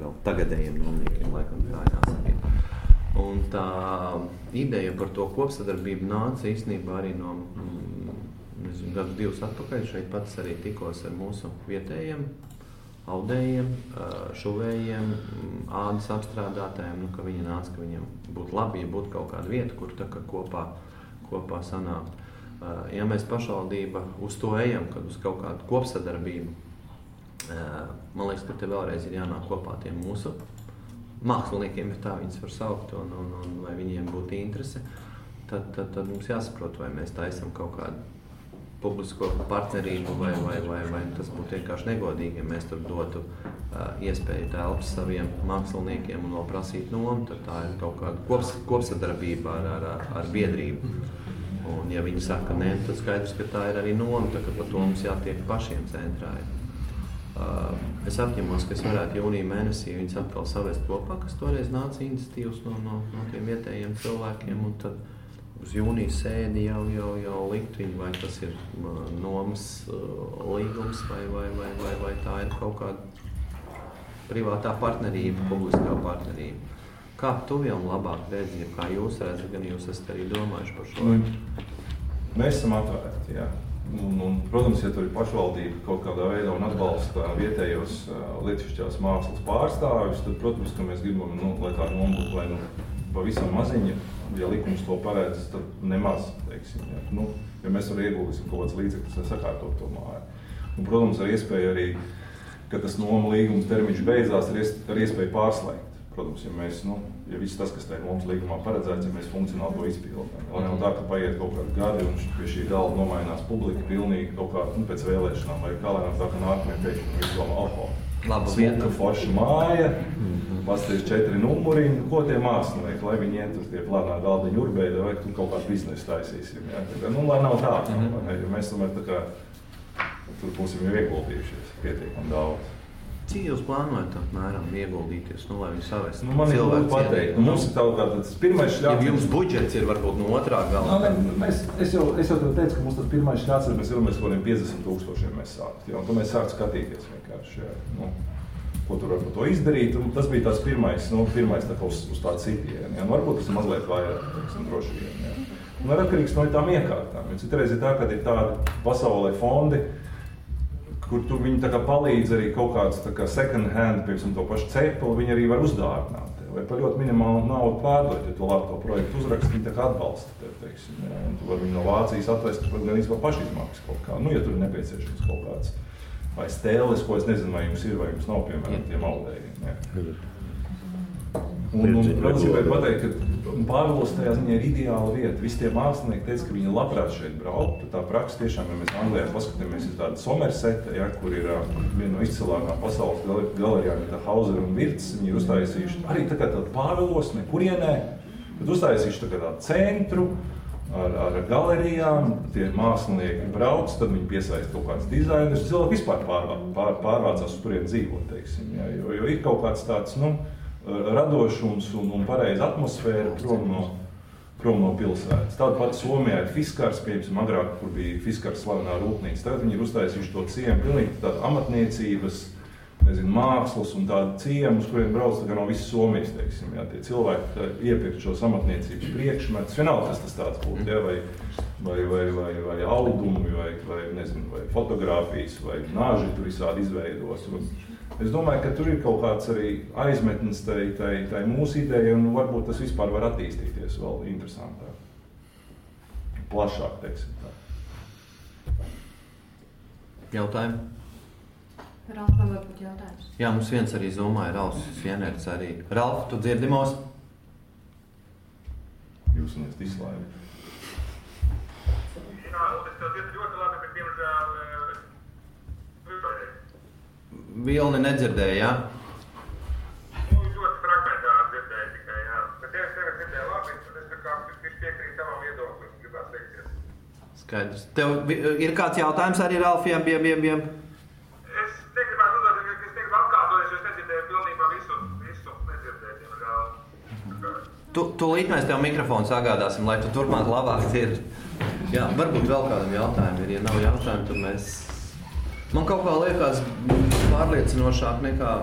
jau tagadējiem nomniekiem, laikam tā jāsaka. Un tā ideja par to kopsadarbību nāca īstenībā arī no gadu 2 atpakaļ. Šeit pats arī tikos ar mūsu vietējiem audējiem, šuvējiem, ādas apstrādātājiem, ka viņi nāca, ka viņiem būtu labi, ja būtu kaut kāda vieta, kur tā kā kopā sanākt. Ja mēs pašvaldība uz to ejam, kad uz kaut kādu kopsadarbību, man liekas, ka te vēlreiz ir jānāk kopā tiem mūsu māksliniekiem, ja tā viņus var saukt, un vai viņiem būtu interese, tad mums jāsaprot, vai mēs taisam kaut kādu publisko partnerību, vai tas būtu vienkārši negodīgi, ja mēs tur dotu iespēju telpas saviem māksliniekiem un vēl prasīt nomu, tad tā ir kaut kāda kopsadarbība ar biedrību. Un ja viņi saka, nē, tad skaidrs, ka tā ir arī noma, tā ka par to mums jātiek pašiem centrā. Es apņemos, ka es varētu jūnija mēnesī viņus atkal savest kopā, kas toreiz nāca iniciatīvas no tiem vietējiem cilvēkiem, un tad uz jūnijas sēdi jau likt viņu, vai tas ir nomas līgums, vai tā ir kaut kāda privātā partnerība, publiskā partnerība. Kā tu jau labāk redzi, kā jūs redzat, gan jūs esat arī domājuši par šo? Mēs esam atvērti, jā. Un, protams, ja tur ir pašvaldība kaut kādā veidā un atbalsta vietējos lietišķās mākslas pārstāvjus, tad, protams, ka mēs gribam, lai tā noma būtu, vai pavisam maziņa, ja likums to paredz, tad nemaz, teiksim, jā. Ja mēs varam ieguldīsim kaut kāds līdzekļus, lai sakārtot to māju. Un, protams, ar iespēju arī, ka tas noma līgums termiņš beidzās, ar iespēju pārslēgt. Protams, ja viss tas, kas tajā mums līgumā paredzēts, ja mēs funkcionāli to izpildām. Lai nav tā, ka paiet kaut kādi gadi un pie šī galda nomainās publika pilnīgi kaut kā pēc vēlēšanām, vai kā lai nav tā, ka nākamajā pēkšņi visu domā, smuka, forša māja, pasties 4 numuriņi, ko tie mākslinieki, lai viņi iet uz tie plānā galdiņu urbēda, vai kaut kādu biznesu taisīsim. Ja? Lai nav tā, jo mēs tomēr tā kā tur būsim jau ieguldījušies pietiekami daudz. Cik jūs plānojat apmēram ieguldīties, lai viņi savest? Man ir grūti pateikt. Mums ir tāds pirmais šļāts. Ja jums budžets ir varbūt no otrā gala? Es jau teicu, ka mums tas pirmais šļāts ir, mēs vēlamies kaut kādiem 50,000 mēs sākt. Un tad mēs sākt skatīties vienkārši, ko tur var par to izdarīt. Un tas bija tās pirmais tā kā uz tādu sitienu. Un varbūt tas ir mazliet vairāk, droši vien. Un ir atkarīgs no tām iekārtām. Citreiz ir tā, kad ir tādi pasaulē fondi, kur tu viņi tā kā palīdz arī kaut kāds tā kā second hand, piemēram, to pašu cepeli, viņi arī var uzdāvināt. Vai par ļoti minimālu naudu pārdot, ja tu labi to projektu uzraksti, viņi tā kā atbalsta tev, teiksim. Ja? Un tu vari viņu no Vācijas atvest, tu gan īstenībā pašizmaksas kaut kā. Ja tur ir nepieciešams kaut kāds vai stēles, ko es nezinu, vai jums ir, vai jums nav, piemēram, tiem audējiem. Ja? Un protams, gribētu pateikt, ka Pāvilos tajā ziņā ir ideāla vieta. Visi tie mākslinieki teica, ka viņi labprāt šeit braukt. Tā praksa tiešām, ja mēs Anglijā paskatāmies, ir tāda Somerseta, ja, kur ir viena no izcilākām pasaules galerijām, tā Hauser un Virts. Viņi ir uztaisījuši arī tā kā tādu Pāvilos, nekurienē, bet uztaisījuši tā kā tādu centru ar galerijām. Tie mākslinieki brauc, tad viņi piesaista kaut kāds dizainers. Cilvēki vispār pārvācās uz turien dzīvot, teiksim. Ja, jo ir kaut kāds tāds, radošums un pareiza atmosfēra prom no pilsētas. Tāda pati Somijā ir Fiskars, piemēram, agrāk, kur bija Fiskars slavenā rūpnīca. Tagad viņi ir uztaisījuši to ciemu, pilnīgi tāda amatniecības, mākslas un tāda ciemu, uz kuriem brauc no visas Somijas, teiksim. Ja, tie cilvēki iepirkt šos amatniecības priekšmetus, vienalga, kas tas tāds būtu, ja, vai audumi, vai fotogrāfijas, vai nāži tur visādi izveidos. Es domāju, ka tur ir kaut kāds arī aizmetnis tai mūsu ideja, un varbūt tas vispār var attīstīties vēl interesantāk. Plašāk, teiksim tā. Jautājumi? Ralf, vai varbūt jautājums? Jā, mums viens arī zomā ir Ralfs Fienerts arī. Ralf, tu dzirdi mūs? Jūs un es izslēju. Jā, es tev dzirdu ļoti labi, bet diemžēl Vilni nedzirdēja, jā? Ļoti fragmentāri dzirdēju tikai, jā. Bet ja es tevi dzirdēju labi, tad es tā kā piekrītu tavam viedoklim, gribētu teikties. Skaidrs. Tev ir kāds jautājums arī Ralfiem? Es negribētu uzdot, es negribu apkārtoties, jo es nedzirdēju pilnībā visu nedzirdēju, diemžēl. Tūlīt mēs tev mikrofonu sagādāsim, lai tu turpmāk labāk dzirdi. Jā, varbūt vēl kādam jautājumam ir, ja nav jautājumu, tad mēs... Man kaut kā liekas pārliecinošāk nekā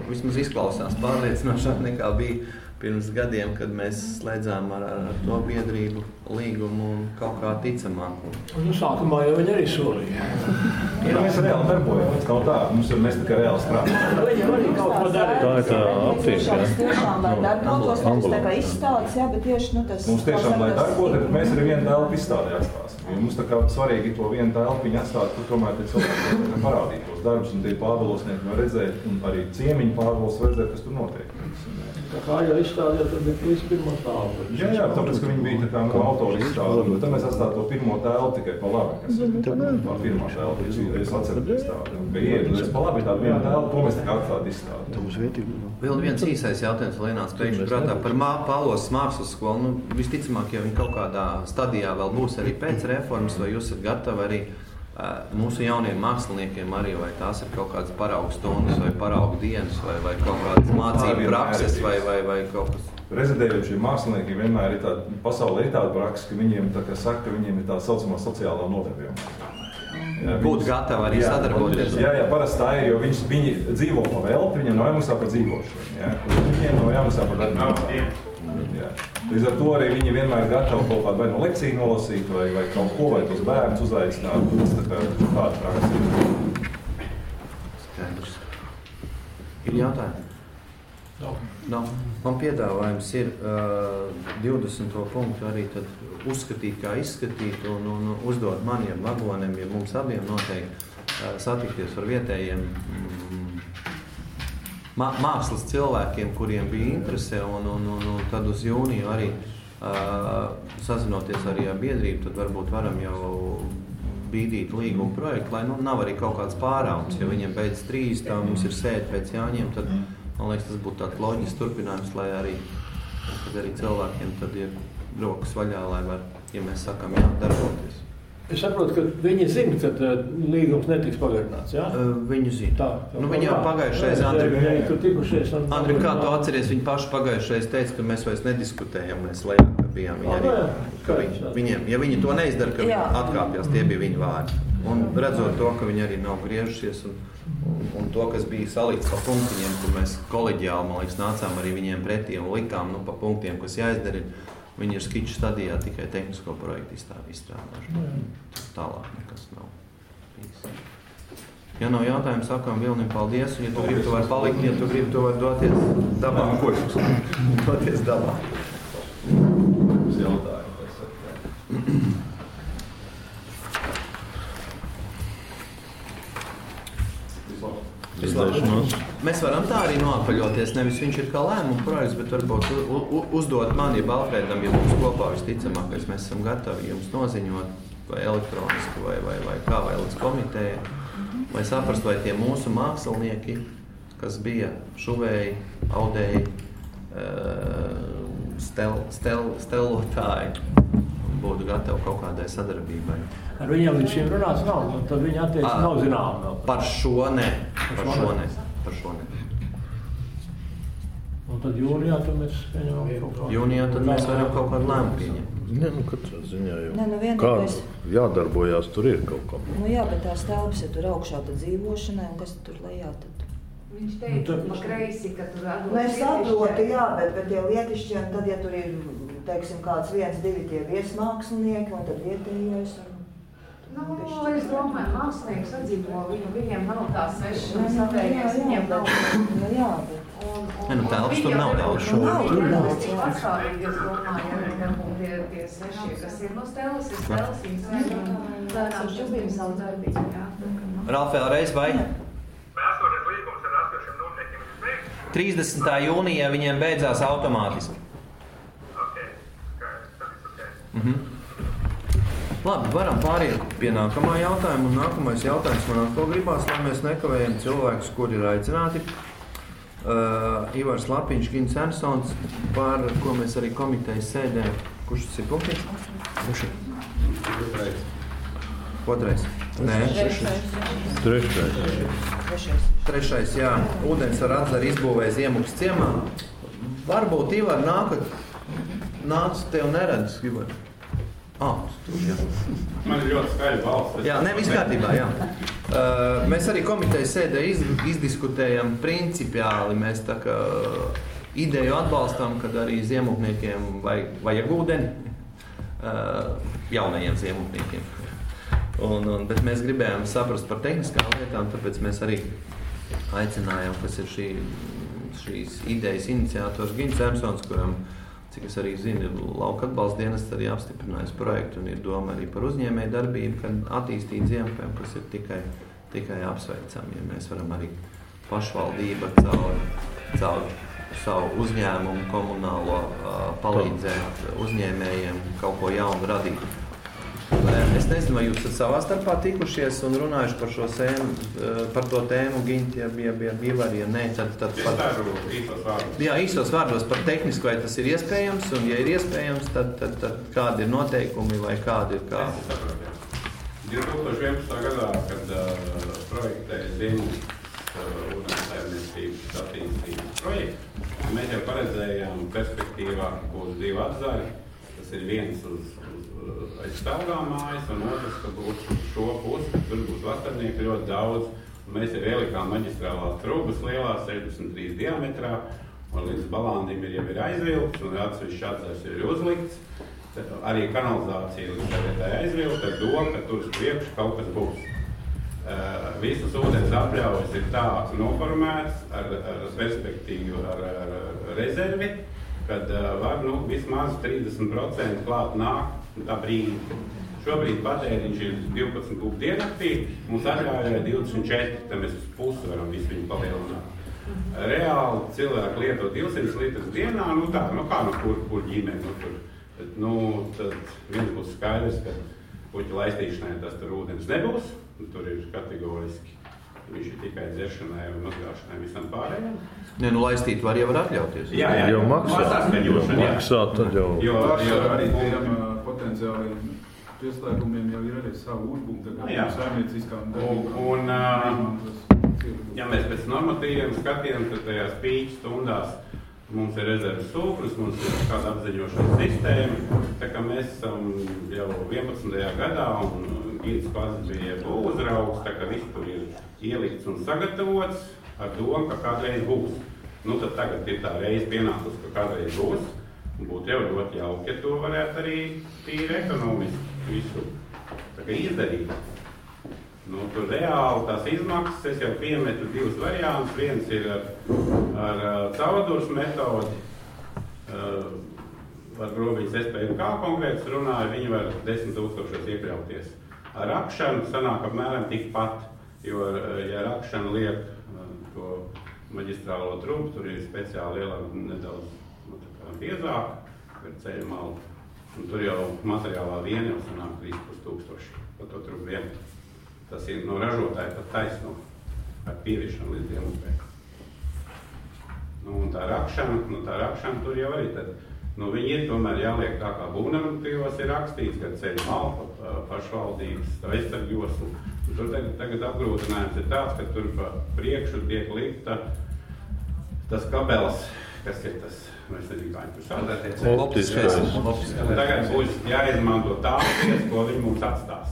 vismaz izklausās pārliecinošāk nekā bija pirms gadiem, kad mēs slēdzām ar to biedrību līgumu un kaut kā ticamāk. Sākumā jau viņi arī solīja. Ja mēs reāli darbojamies, nav tā, mēs tikai reāli strādājam. Viņi arī kaut ko darīja. Tā ir tā aptīka, tiešām, lai darbotos, mums tā kā izstādes, jā, bet tieši, tas... Mums tiešām, lai darbotos, bet mēs arī vienu telpu izstādē atstāsim. Ja mums tā kā svarīgi to vienu telpiņu atstāt, tur tomēr tie cilvēki parādīt tos darbus, un tie pārvalosnieki var redzēt, un arī ciemiņu pārvalos var redzēt, kas tur notiek. Tā kā jau izstādē, tad bija visi pirmo tālu. Jā, tāpēc, ka viņi bija tā kā autori izstādi, bet tad mēs atstātu to pirmo tēlu tikai pa labi, kas tā pirmā tēla, es atceros tādu. Bija iedu, pa labi tādu vienu tēlu, to mēs tikai atstātu izstādi. Vēl viens īsais jautājums, Lienāts, pēkšņi prātā par Palosas mākslas skolu. Visticamāk, ja viņi kaut kādā stadijā vēl būs arī pēc reformas, vai jūs esat gatavi arī mūsu jauniem māksliniekiem arī, vai tās ir kaut kādas paraugu stundas, vai paraugu dienas, vai kaut kādas mācību prakses, vai kaut kas. Rezidējušie mākslinieki vienmēr ir tāda, pasaulē ir tāda praksa, ka viņiem tā kā saka, ka viņiem ir tā saucamā sociālā nodarbījuma. Būt gatavi arī sadarboties. Jā, parasti tā ir, jo viņi dzīvo pa velti, viņiem nav jāmaksā par dzīvošanu. Viņiem nav jāmaksā par darbu. Līdz ar to arī viņi vienmēr ir gatavi kaut kādu vai no lekciju nolasīt, vai kaut ko, vai tos bērnus uzaicināt. Tas tā kā tāda praksa ir. Skaidrs. Ir jautājumi? Nav. Man piedāvājums ir 20. punktu arī tad uzskatīt, kā izskatīt un uzdot maniem vagoniem, ja mums abiem noteikti satikties ar vietējiem mākslas cilvēkiem, kuriem bija interese, un tad uz jūniju arī sazinoties arī ar biedrību, tad varbūt varam jau bīdīt līgumu projektu, lai nav arī kaut kāds pārāums, jo viņiem beidz 3, tā mums ir sēde pēc Jāņiem, tad man liekas, tas būtu tāds loģisks turpinājums, lai arī cilvēkiem tad ir rokas vaļā, lai var, ja mēs sakam, jā, darboties. Es saprotu, ka viņi zina, ka līgums netiks pagarināts, jā? Viņu zina. Viņi jau pagājušais, Andri, kā tu atceries, viņi paši pagājušais teica, ka mēs vairs nediskutējam, mēs lejā, ka bijām viņiem. Ja viņi to neizdara, ka atkāpjās, tie bija viņa vārdi. Un redzot to, ka viņi arī nav griežušies un to, kas bija salikts pa punktiņiem, kur mēs koleģiāli, man liekas, nācām arī viņiem pretī un likām pa punktiem, kas jāizdara. Viņi ir skiču stadijā tikai tehnisko projektu izstrādāšu. Tālāk nekas nav bijis. Ja nav jautājumu, sakām Vilnim paldies. Ja tu gribi, tu vari palikt. Ja tu gribi, tu vari doties dabā. Doties dabā. Uz jautājumu. Mēs varam tā arī noapaļoties, nevis viņš ir kā lēmuma projekts, bet varbūt uzdot man, ja Balfrēdam, ja mums kopā visticamākais, mēs esam gatavi jums noziņot, vai elektroniski, vai kā, vai līdz komitejai, vai saprast, vai tie mūsu mākslinieki, kas bija šuvēji, audēji, stelotāji, būtu gatavi kaut kādai sadarbībai. Ar viņiem līdz šim runāts nav, tad viņa attieksme nav zināma. Par šo ne. Un tad jūnijā tad mēs pieņemam kaut kādu. Jūnijā tad mēs varam kaut kādu lēmumu pieņemt. Katrā ziņā jau. Vienīgais... Jādarbojās, tur ir kaut kā. Jā, bet tās telpas ir tur augšā tad dzīvošanai, un kas tur lejā tad? Viņš teica, pa kreisi, ka tur atdot. Es atdotu, jā, bet tie lietišķi, un tad, ja tur ir, teiksim, kāds 1, 2 tie viesmākslinieki, un tad vietējais. Es domāju, mākslinieks sadzīvo, viņiem nav tā sveša, un savējais viņiem nav. Jā, bet... Telpas tur nav daudz šo. Tur nav cik patstāvīgi, es domāju, ja tie svešie, kas ir no stelas, ir stelas, viņas vērām šubīm savu darbību, jā. Ralf, vēlreiz vai? Esoties līgums ar esošiem noteikiem ir beigts? 30. jūnijā viņiem beidzās automātiski. Ok, tas ir ok. Labi, varam pāriet pie nākamā jautājuma. Un nākamais jautājums man atkal gribās, lai mēs nekavējam cilvēkus, kuri ir aicināti. Ivars Lapiņš, Gins Ersons, par ko mēs arī komitejas sēdē. Kurš tas ir punkts? Kurš ir? Otrais. Nē. Trešais, jā. Ūdens ar atzaru izbūvēja Ziemukas ciemā. Varbūt, Ivar, nāc, tev neredz, Ivar. Jā. Man ir ļoti skaļa balss. Jā, viss kārtībā, jā. Mēs arī komitejas sēdē izdiskutējam principiāli. Mēs tā kā ideju atbalstam, kad arī ziemupniekiem vajag ūdeni, jaunajiem ziemupniekiem. Bet mēs gribējām saprast par tehniskām lietām, tāpēc mēs arī aicinājām, kas ir šīs idejas iniciators Gins Ersons, kuram, cik es arī zinu, lauka atbalsta dienests arī apstiprinājis projektu un ir doma arī par uzņēmēju darbību, kad attīstīt Ziemupēm, kas ir tikai apsveicami, ja mēs varam arī pašvaldība caur savu uzņēmumu komunālo palīdzēt uzņēmējiem kaut ko jaunu radīt. Es nezinu, vai jūs savā starpā tikušies un runājuši par šo par to tēmu, Ginti, ja bija, ja nē, tad īsos vārdos par tehnisku, vai tas ir iespējams, un ja ir iespējams, tad kādi ir noteikumi, vai kādi ir kā? 2011. gadā, kad projektēja Ziemupes ūdenssaimniecības attīstības projektu, mēs jau paredzējām perspektīvā, ka būs 2 atzari, tas ir viens uz aizstāvgā mājas, un otrs, ka būs šo pusi, tur būs vasarnieki ļoti daudz. Mēs jau ielikām maģistrālās trubas lielās, 63 diametrā, un līdz balandim jau ir aizvilkts, un atsevišķi atzars ir uzlikts. Arī kanalizācija līdz tagad aizvilkta, ar domu, ka tur uz priekšu kaut kas būs. Visas ūdens apļaujas ir tā noformēts ar perspektīvu, ar rezervi, kad var vismaz 30% klāt nāk tā brīdi. Šobrīd patēriņš ir 12 kūp diennaktī, mums atļauja 24, tad mēs uz pusi varam visu viņu palielināt. Reāli cilvēki lieto 200 litrus dienā, kur ģimeni, tad viens būs skaidrs, ka puķa laistīšanai tas tur ūdens nebūs, tur ir kategoriski. Viņš ir tikai dzeršanai un mazgāšanai visam pārējiem. Laistīt var jau atļauties. Jā. Jau maksā, tad jau. Jo arī tiem potenciāli pieslēgumiem jau ir arī savu uzbūmu, tagad saimnieciskām darbībām. Ja mēs pēc normatīviem skatījām, tad tajās pīķu stundās mums ir rezerves sūknis, mums ir kāda apziņošanas sistēma, tā kā mēs esam jau 11. gadā un Gīts pats bija uzraugs, tā kā viss tur ir ielikts un sagatavots ar domu, ka kādreiz būs. Tad tagad ir tā reize pienākus, ka kādreiz būs. Būtu jau ļoti jauki, ja to varētu arī tīri ekonomiski visu izdarīt. Tur reāli tās izmaksas, es jau piemetu 2 variantus. Viens ir ar caurdurs metodi, ar grobiņas SPMK konkrēts runāja, viņi var 10 000 iekļauties. Ar rakšanu sanāk apmēram tikpat, jo, ja rakšana liek to maģistrālo trubu, tur ir speciāli lielāk nedaudz biezāk, ar ceļu malu. Un tur jau materiālā viena jau sanāk 3500 par to trubu vienu. Tas ir no ražotāja pat taisno ar pieviešanu līdz Ziemupē. Un tā rakšana tur jau arī tad. Viņi ir tomēr jāliek tā, kā būvnormatīvos ir rakstīts, ka ceļu malu pašvaldības aizsargos. Tur tagad apgrūtinājums ir tāds, ka tur pa priekšu tiek likta tas kabels, kas ir tas, mēs nezinu, kā viņi tur sauc. Optiskais. Tagad būs jāizmanto tāpēc, ko viņi mums atstās.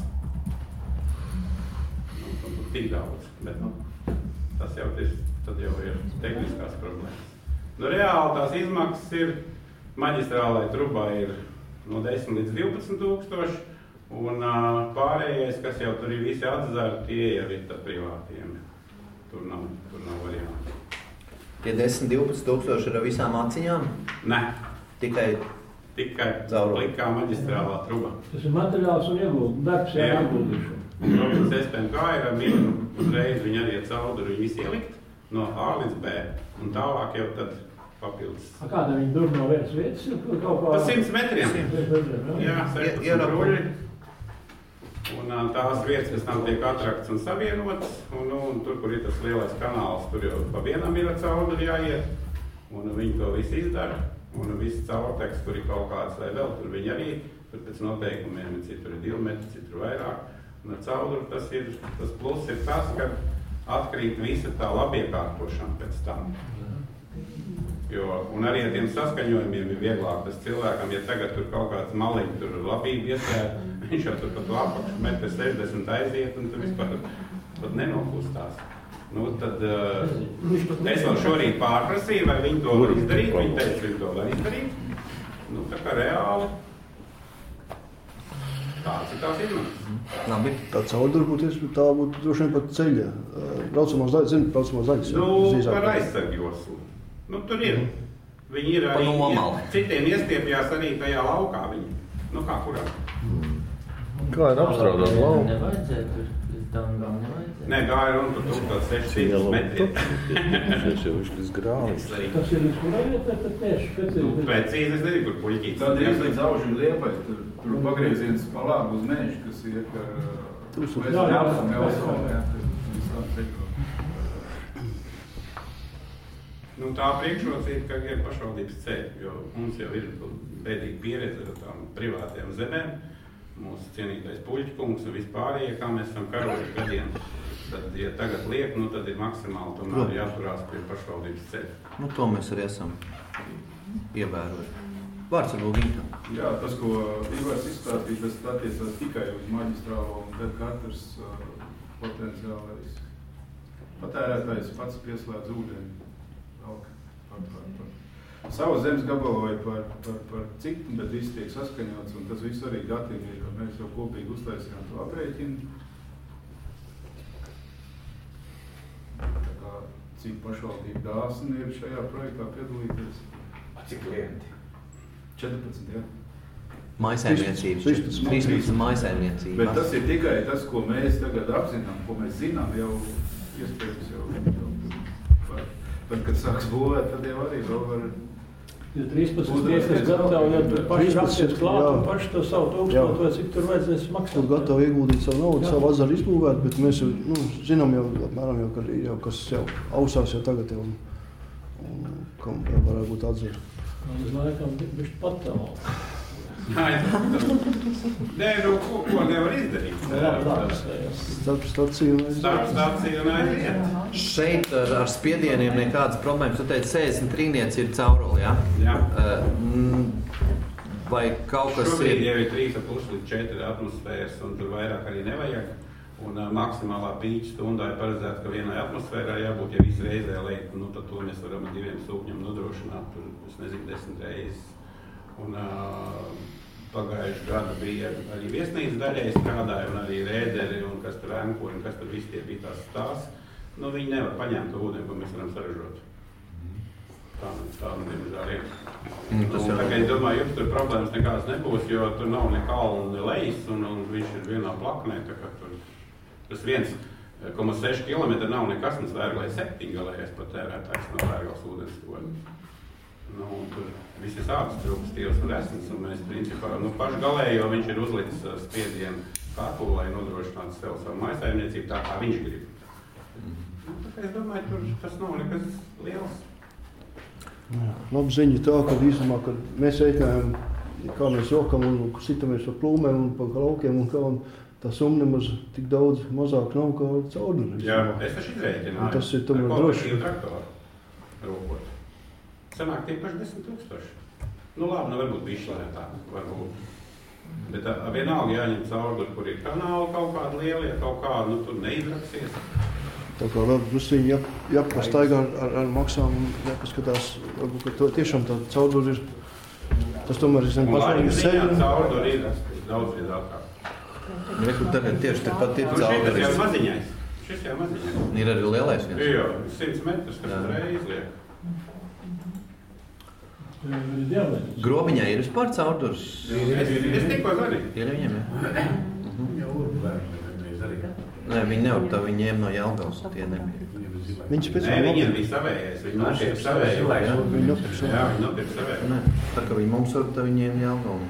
Tik daudz, bet tas jau ir tehniskās problēmas. Reāli tās izmaksas ir, maģistrālai trubai ir no 10 līdz 12 000, un pārējais, kas jau tur ir visi atzari, tie jau ir tad privātiem. Tur nav varianti. Tie 10-12 000 ir ar visām aciņām? Nē. Tikai plikā maģistrālā truba. Tas ir materiāls un ieguldījums, darbs ieguldīšana. Protams, SPMK ir ar minu, uzreiz viņi arī ar caurduru viņi visi ielikt no A līdz B, un tālāk jau tad papildus. Kāda viņi dur no vienas vietas? Pa 100 metriem. Jā, 16 ruļi. Un tās vietas, kas tam tiek atrakts un savienotas, un tur, kur ir tas lielais kanāls, tur jau pa vienam ir ar caurduru jāiet, un viņi to visu izdara, un viss caurteks, kur ir kaut kāds vai vēl, tur viņi arī, tur pēc noteikumiem, citur ir 2 metri, citur vairāk. Un ar caurduru tas pluss ir tas, ka atkrīt visa tā labiekārtošana pēc tam. Un arī ar tiem saskaņojumiem ir vieglāk tas cilvēkam, ja tagad tur kaut kāds maliņi tur labība iesēja, viņš jau tur pat apakšu metri 60 aiziet un tur vispār pat nenokustās. Tad es vēl šorīt pārprasīju, vai viņi to var izdarīt, viņi teica, viņi to var izdarīt. Tā kā reāli. Tāds ir tās izmaksas. Labi. Tā caurdara būtu droši vien pat ceļa. Braucamās daļas. Par aizsargjoslu. Tur ir. Viņi ir arī, citiem iestiepjās arī tajā laukā viņi. Kā kurā? Kā ir apstrādāt lauku? Nevajadzētu, tangām nevajadzētu. Nē, gāja runa par 1600 metriem. Tas jau līdz grāvis. Tas ir līdz kurā vietā, tad tieši precīzi es nezinu, kur puļķīts. Tad ir līdz Aužu Liepai, tur pagrieziens pa labu uz Mēžu, kas iet ar Vēsam, Elsonu. Tā priekšrocība, ka ir pašvaldības ceļi, jo mums jau ir bēdīga pieredze ar tām privātajām zemēm. Mūsu cienītais puļķkungs un vispārējie, kā mēs esam karojuši gadiem. Tad, ja tagad liek, tad ir maksimāli tomēr jāturās pie pašvaldības ceļa. To mēs arī esam ievērojuši. Vārds ar Lūgītam. Jā, tas, ko Ivars izstāstīja, tas attiecās tikai uz maģistrālo, un tad katrs potenciālais patērētājs pats pieslēdz ūdeni. Savu zemes gabalu vai par citu, bet viss tiek saskaņots, un tas viss arī gatīgi ir, jo mēs jau kopīgi uztaisījām to aprēķinu. Tā kā cik pašvaldība dāsni ir šajā projektā piedalīties? Cik klienti? 14, jā. Mājsaimniecības. 13 mājsaimniecības. Bet tas ir tikai tas, ko mēs tagad apzinām, ko mēs zinām jau iespējams jau. Bet, kad sāks būvēt, tad jau arī vēl var... Ja 13 tiesnes gatavi, ja tur paši rakstiet klāt un paši to savu tūkstotu, vai cik tur vajadzēs maksāt. Tur gatavi ieguldīt savu naudu, savu azaru izbūvēt, bet mēs jau, zinām jau, apmēram jau, ka jau kas jau ausās jau tagad jau, un kam varētu būt atzara. Es laikam bišķi patālu. Nē, ko nevar izdarīt? Starpstācija un aiziet. Šeit ar spiedieniem nekādas problēmas. Tu teici, 63 ir cauruli, jā? Jā. Vai kaut kas šobrīd jau ir 3,5 līdz 4 atmosfēras, un tur vairāk arī nevajag. Un maksimālā pīķa stundā ir paredzēta, ka vienai atmosfērā jābūt, ja visu reizē lejt, tad to mēs varam ar 2 sūkņiem nodrošināt, tur, es nezinu, 10 reizes. Un pagājuši gadu bija arī viesnīcas daļai strādāja, un arī rēderi, un kas tur ēnkuri, un kas tur visi tie bija tās stās. Viņi nevar paņemt to ūdeni, ko mēs varam saražot. Tā diemžēl ir. Tagad es domāju, jums tur problēmas nekādas nebūs, jo tur nav ne kalna, ne lejas, un viņš ir vienā plaknē, tā kā tur tas 1,6 km nav nekas, un Svērgalē 7 galējais patērētājs no Svērgales ūdens toļa. Tur visi sādas trūks tīvs un resns, un mēs principā, paši galēji, jo viņš ir uzlicis spiedienu kāpulu, lai nodrošinātu sev savu mājsaimniecību tā, kā viņš grib. Es domāju, tur tas nav nekas liels. Labi ziņa tā, ka īstenībā, kad mēs reiķinājām, kā mēs jokam un sitamies par plūmēm un par laukiem un kā, un tā summa nemaz tik daudz mazāk nav kā caurdara. Jā, es taču izrēķināju. Tas ir tomēr droši. Traktoru rokot. Sanāk tie paši 10 000. Labi, varbūt bišķi lētāk, varbūt. Bet vienalga jāņem caurdara, kur ir kanāli kaut kādi lielie, kaut kā, tur neizraksies. Tā kā vēl drusciņi jāpastaigā ar maksām un jāpaskatās, varbūt, ka to tiešām tā caurdara ir, tas tomēr ir zem pašvaldības ceļa. Un caurdara ir daudz viedākāk. Rekur tagad tieši tepat ir caurdara. Šis jau maziņais. Ir arī lielais viens. Jā, 100 metrus, kas reiz liek. Grobiņai ir vispār caurduras? Es tikko zvanīju. Ir viņiem, jā? Nē, viņi nevar tā, viņi ņēma no Jelgavas, tie nebija. Viņš pēc tam viņiem bija savējais, viņi nopirka savējais. Viņi nopirka savējais. Jā, viņi nopirka savējais. Nē, tā kā viņi mums var, tā viņi ņēma Jelgavu.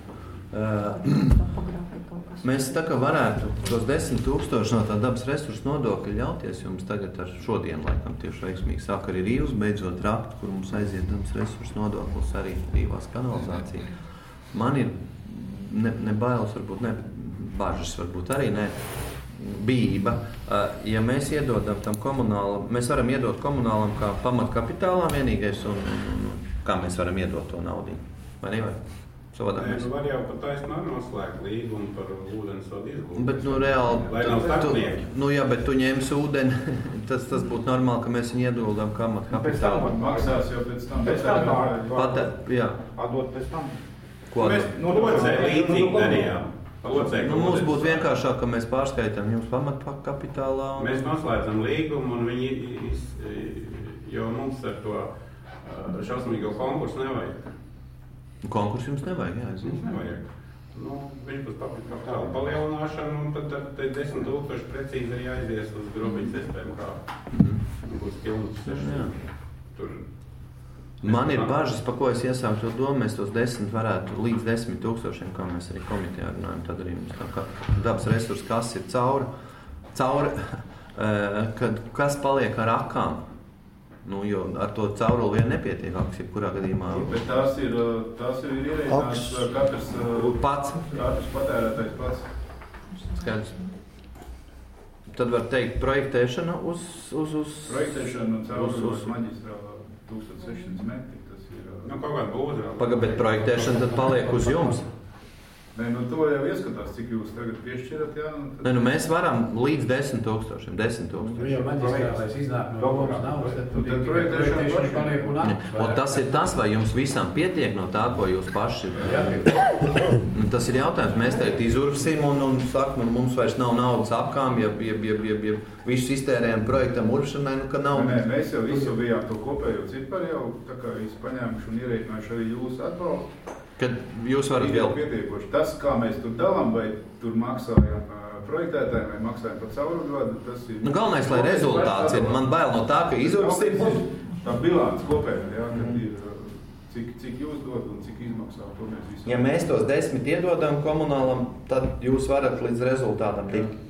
Mēs tā kā varētu tos 10 000 no tā dabas resursu nodokļa ļauties jums tagad ar šodien, laikam, tieši veiksmīgi sāk arī Rīvas beidzot rakt, kur mums aiziet dabas resursu nodoklis, arī Rīvās kanalizācija. Man ir ne bailes, varbūt ne bažas, varbūt arī ne. bība. Ja mēs iedodam tam komunālam, mēs varam iedot komunālam kā pamatkapitālā vienīgais, un kā mēs varam iedot to naudu? Vai nevajag? Nē, var jau pat taisnāk noslēgt līgumu par ūdensvadu izgūšanu. Bet, reāli, lai nav starpnieki. Bet tu ņemsi ūdeni, tas būtu normāli, ka mēs viņu iedoldam kā kapitālu. Pēc tam maksās jau pēc tam. Padot pēc tam. Ko? Mēs locēji līdzīgi darījām. Mums būtu vienkāršāk, ka mēs pārskaitām jums pamatkapitālā. Mēs noslēdzam līgumu, un viņi, jo mums ar to šausmīgo konkursu nevajag. Konkursu jums nevajag, jā? Mums nevajag. Viņš būs pamatkapitāla palielināšana, un tad 10 000 precīzi arī aizies uz grobiņu sistēmu, kā būs pilnus 6. Tur. Man ir bažas, pa ko es iesāku to domu, mēs tos 10 varētu līdz 10 000, kā mēs arī komitejā runājam, tad arī mums tā kā dabas resursu kas ir cauri, kas paliek ar akām. Jo ar to cauruli vien nepietiek aks, jebkurā gadījumā. Bet tās ir ierēķināts katrs patērētājs pats. Skaidrs. Tad var teikt projektēšana uz... Projektēšana caurules maģistrālā 1600 metri, tas ir... Kaut kāda būdra. Paga, bet projektēšana tad paliek uz jums. Nē, to jau ieskatās, cik jūs tagad piešķirat, jā? Nē, mēs varam līdz 10 000. 10 000. Ja maģistrālais iznāk no mums naudas, tad projektēšana paliek un aks. Un tas ir tas, vai jums visam pietiek no tā, ko jūs paši... Tas ir jautājums, mēs teikt izurvsim un sakam, mums vairs nav naudas apkām, ja visu iztērējam projektam urvšanai, ka nav... Nē, mēs jau visu bijām to kopējo ciparu jau, tā kā visu paņēmuši un ierēķinājuši arī jūsu atbalstu. Kad jūs varat vēl... Pietiekoši. Tas, kā mēs tur dalām, vai tur maksājam projektētājiem, vai maksājam par caurulvadu, tas ir... Galvenais, lai rezultāts ir. Man bail no tā, ka izurvsim. Tā bilants kopējā, jā, kad ir cik jūs dod un cik izmaksā, to mēs visu. Ja mēs tos 10 iedodam komunālam, tad jūs varat līdz rezultātam tikt.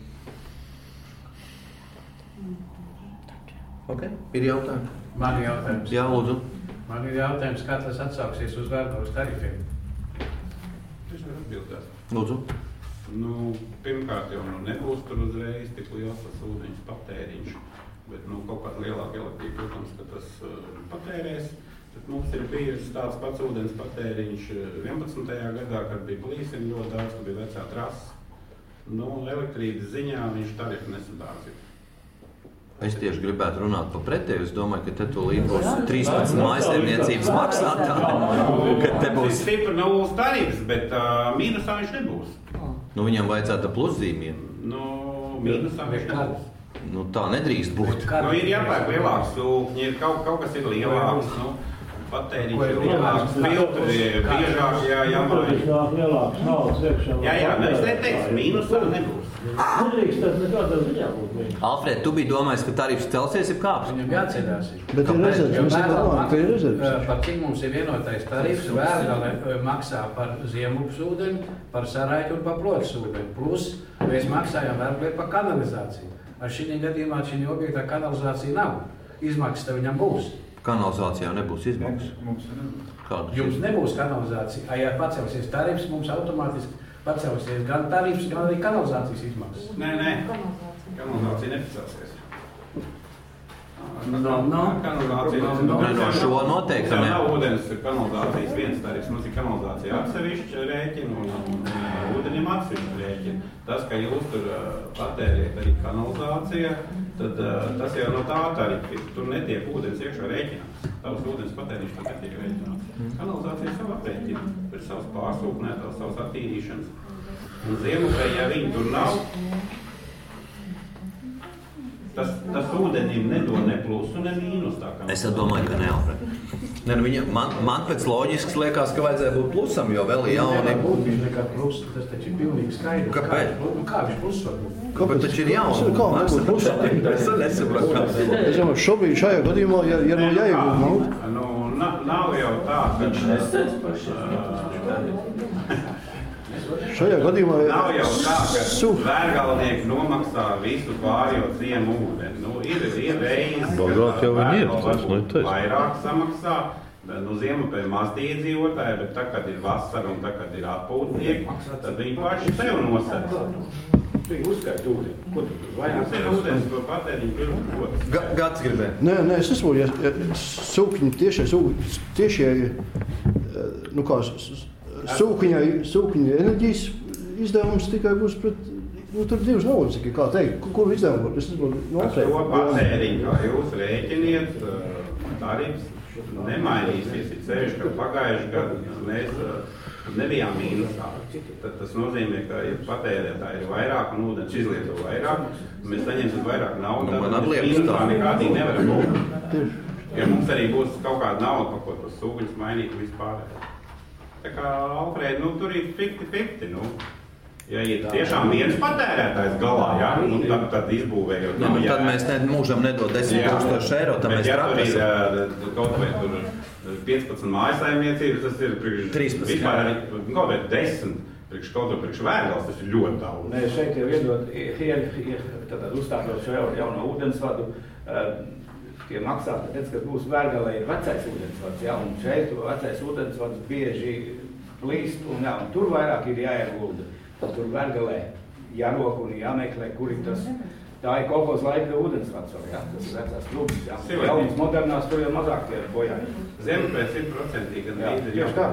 Ok, ir jautājumi? Man ir jautājums. Jā, lūdzu. Man ir jautājums, kā tas atsauksies uz Vērgavas tarifiem? Es varu atbildēt. Lūdzu. Pirmkārt jau nebūs tur uzreiz tik liels tas ūdeņas patēriņš, bet kaut kāda lielāka elektrība, protams, ka tas patērēs. Tad mums ir bijis tāds pats ūdens patēriņš 11. gadā, kad bija plīsini ļoti daudz, kad bija vecā trasa. Elektrības ziņā viņš tarifu nesadārzina. Es tieši gribētu runāt par pretēju. Es domāju, ka te tūlīt būs 13 mājasēmniecības maksātāji. Kad te būs stipri nulles tarifs, bet mīnusā viņš nebūs. Viņam vajadzētu pluszīmiem. Mīnusā viņš nebūs. Tā nedrīkst būt. Ir jāpērk lielāks sūkņi, kaut kas ir lielāks. Patēriņš ir lielāks, filtri ir biežāk jāmaina. Lielāks naudas iekšā. Jā, es neteicu, mīnusā nebūs. Nedrīkst tas nekādā ziņā būt. Alfred, tu biji domājis, ka tarifs celsies ir kāps? Viņam jāceļās. Bet ir rezerves. Par cik mums ir vienotais tarifs, Vērgale maksā par ziemupes ūdeni, par saraitu un par plotas ūdeni. Plus mēs maksājam Vērgalē par kanalizāciju. Ar šī gadījumā šī objektā kanalizācija nav. Izmaksas tev viņam būs. Kanalizācijā nebūs izmaksas. Jums nebūs kanalizācija. Ja pacelsies tarifs, mums automātiski pacelsies gan tarifs, gan arī kanalizācijas izmaksas. Nē. Kanalizācija nepacelsies. Šo noteikti ne. Nav ūdens kanalizācijas viens tarifs. Mums ir kanalizācija atsevišķa rēķina un ūdeņiem atsevišķa rēķina. Tas, ka jūs tur patēriet arī kanalizācija, tad tas jau no tā tarifa. Tur netiek ūdens iekšā rēķināts. Tavs ūdens patēriņš tur netiek rēķināts. Kanalizācija savu aprēķina, ir savs pārsūknētās, savs attīrīšanas. Un ziemupē, ja viņi tur nav, tas ūdenim nedod ne plusu, ne mīnus. Es domāju, ka ne, Alfred. Man pēc loģisks liekas, ka vajadzēja būt plusam, jo vēl ir jauni. Viņš nekā plusu, tas taču ir pilnīgi skaidrs. Kāpēc? Kā viņš plus var būt? Kāpēc taču ir jauni? Kā nebūt plusam? Es nesapratu. Es domāju, šobrīd šajā gadījumā, ja nav jāiegūt naudu. Nav jau tā, ka viņš nesēc par šiem. Šajā gadījumā nav jau tā, ka vērgalnieki nomaksā visu pārējo ciemu ūdeni. Ir reizes, ka vairāk samaksā. Ziemupē mazdīdzīvotāji, bet tā, kad ir vasara un tā, kad ir atpūtnieki, tad viņi paši sev nosaka. Tu uzskaiti ūdeni. Ko tu tur vairāk? Mums ir ūdens, ko patēriņu pirms. Gads gribēja. Nē, es esmu, ja sūkņi tiešie, nu kā, sūkņa enerģijas izdevums tikai būs pret, nu tur divas naudas, kā teikt, kur izdevumu? Es esmu noteikti. Šo patēriņu, kā jūs rēķiniet, tarifs nemainīsies, ir sevišķi, ka pagājuši gadu mēs nebijām mīnusā. Tad tas nozīmē, ka ja patērētāji ir vairāk un ūdens izlieto vairāk, mēs saņemsim vairāk naudu, tad mēs mīnusā nekādīgi nevaram būt. Ja mums arī būs kaut kāda nauda, pa ko tos sūkņus mainīt vispār. Tā kā, Alfrēd, nu tur ir 50-50, nu. Ja ir tiešām viens patērētājs galā, ja, nu, tad izbūvējot. Ja, tad mēs mūžam nedod 10,000 eiro, tad mēs praktēsim. Ja tur ir kaut vai tur 15 mājasaimniecības, tas ir vispār arī kaut vai 10, kaut vai priekš Vērgals, tas ir ļoti daudz. Nē, šeit jau iedod, tad uzstākot šo jauno ūdensvadu, tie maksāti, redz, ka būs Vērgalē ir vecais ūdensvads, ja, un šeit vecais ūdensvads bieži plīst, un tur vairāk ir jāiegulda. Tur Vērgalē jārok un jāmeklē, kur ir tas. Tā ir kolhos laika ūdensvads, ja? Tas ir vecās trūbas, ja? Jaunas modernās tur jau mazāk tie bojāji. Zemupēs ir procentīgi, gan līdzi. Tieši tā.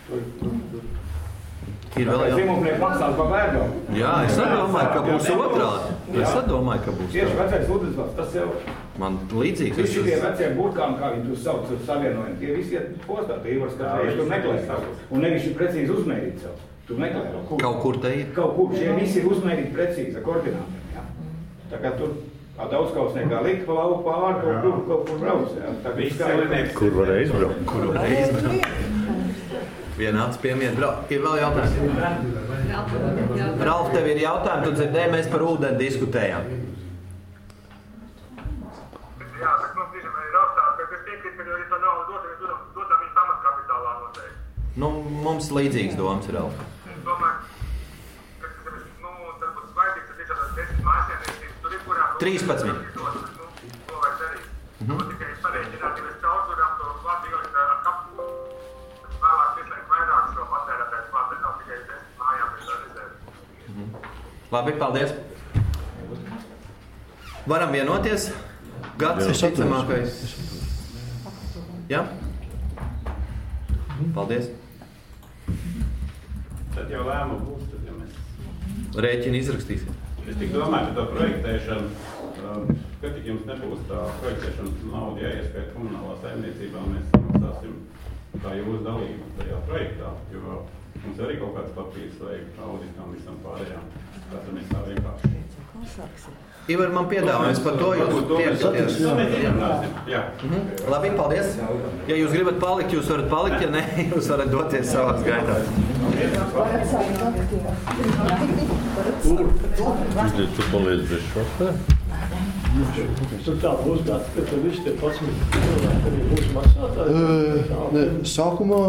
Zemupēs maksās pa Vērgalu. Jā, es domāju, ka būs otrādi. Es domāju, ka būs tieši vecais ūdensvads, tas jau... Man līdzīgs. Visi tie vecie burkām, kā viņi tur sauc savienojumi, tie visi iet postā, tie Ivars, kā reiz tur meklē savu. Un nevis ir precīzi uzmērīt savu. Kaut kur te ir? Kaut kur. Šie visi ir uzmērīti precīzi ar koordinātiem. Ja? Tā kā tur daudzkausniekā likt pa lauku pāri, kaut kur brauc. Ja? Kur varēja izbraukt? Kur varēja izbraukt? Vienāds piemiet braukt. Ir vēl jautājums? Ralf, tev ir jautājumi? Tu dzirdēji, mēs par ūdeni diskutējām. Jā, bet mums tiešām ir raustās, bet es piekrītu, ka ja to naudu dotam viņa pamatkapitālā noteikti. Nu, mums līdzīgs domas ir, Ralf. Es domāju, ka tad būs vajadzīgs, ka tiešām 10 mājasaimniecības tur ir, kurām... 13. To vajag darīt. To tikai pareiķināt, ja mēs caurturām to vārdu ielikt ar kapu, vēlāk pieslēgt vairāk šo patērētājs vārdu, nav tikai 10 mājām, bet tā rezervi. Labi, paldies. Varam vienoties? Gads ir ticamākais. Jā? Paldies. Tad jau lēma būs, tad ja mēs... Rēķini izrakstīsim. Es tik domāju, ka to projektēšanu, ka tik jums nebūs tā projektēšanas nauda jāiespēja komunālā saimniecībā, mēs maksāsim tā jūsu dalību tajā projektā, jo mums arī kaut kāds papīrs vajag auditam visam pārējām. Tātad mēs tā vienkārši. Ivar, man piedāvājums par to, jūs tiekaties. Jā. Labi, paldies. Ja jūs gribat palikt, jūs varat palikt, ja ne, jūs varat doties savās gaitās. Tu paliec bez šofē? Tur tā būs gads, ka tur visi tie 11 cilvēki, kad ir būs maksātāji? Sākumā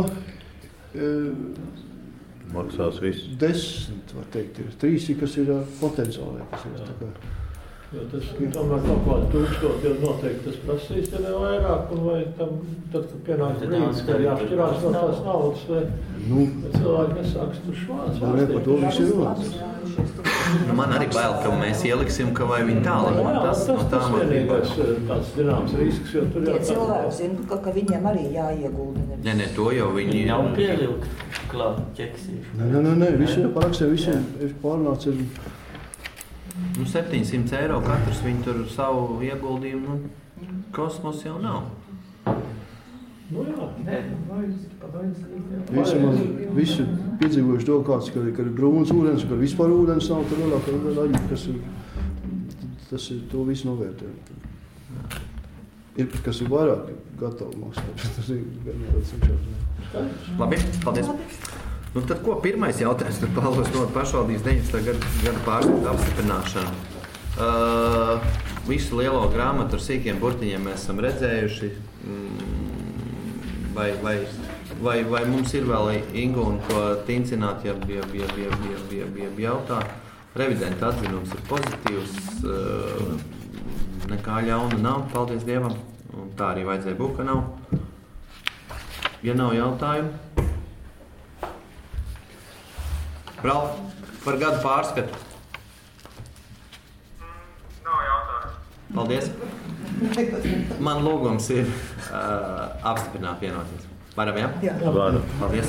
maksās viss. 10, var teikt, ir 3, kas ir potenciāli. Kas ir, tā kā. Jo tas tomēr kaut kādu 1000 jau noteikti tas prasīs tev vairāk, un vai tam, tad, kad pienāks brīdis, kad jāšķirās no tās naudas, vai cilvēki nesāks tur švāc. Vai par to visu ir runāts? Man arī bail, ka mēs ieliksim, ka vai viņi tālāk. Tas vienīgais tāds zināms risks, jo tur jau tā... Tie cilvēki zina, ka viņiem arī jāiegulda. Ne, to jau viņi... Nav pielikt klāt ķeksīšu. Nē, visi ir parakstīja, visi ir pārnāts ir... 700 eiro katrs, viņi tur savu ieguldījumu, kosmos jau nav. Nu jā. Visi piedzīvojuši to kāds, ka ir brūns ūdens, ka vispār ūdens nav, tur vēl, tas ir to visu novērtē. Ir, kas ir vairāk gatavi maksāt, tas ir gan Labi, paldies. Nu tad ko, pirmais jautājums, tad Pāvils no pašvaldības 19. gada pārskatu apstiprināšanu. Visu lielo grāmatu ar sīkiem burtiņiem mēs esam redzējuši. Vai mums ir vēl Ingu un ko tincināt, ja jautā? Revidenta atzinums ir pozitīvs, nekā ļauna nav, paldies Dievam, un tā arī vajadzēja būt, ka nav. Ja nav jautājumu, Ralf, par gadu pārskatu. Paldies. Man lūgums ir apstiprināt vienoties. Varam, jā? Jā. Varam. Paldies.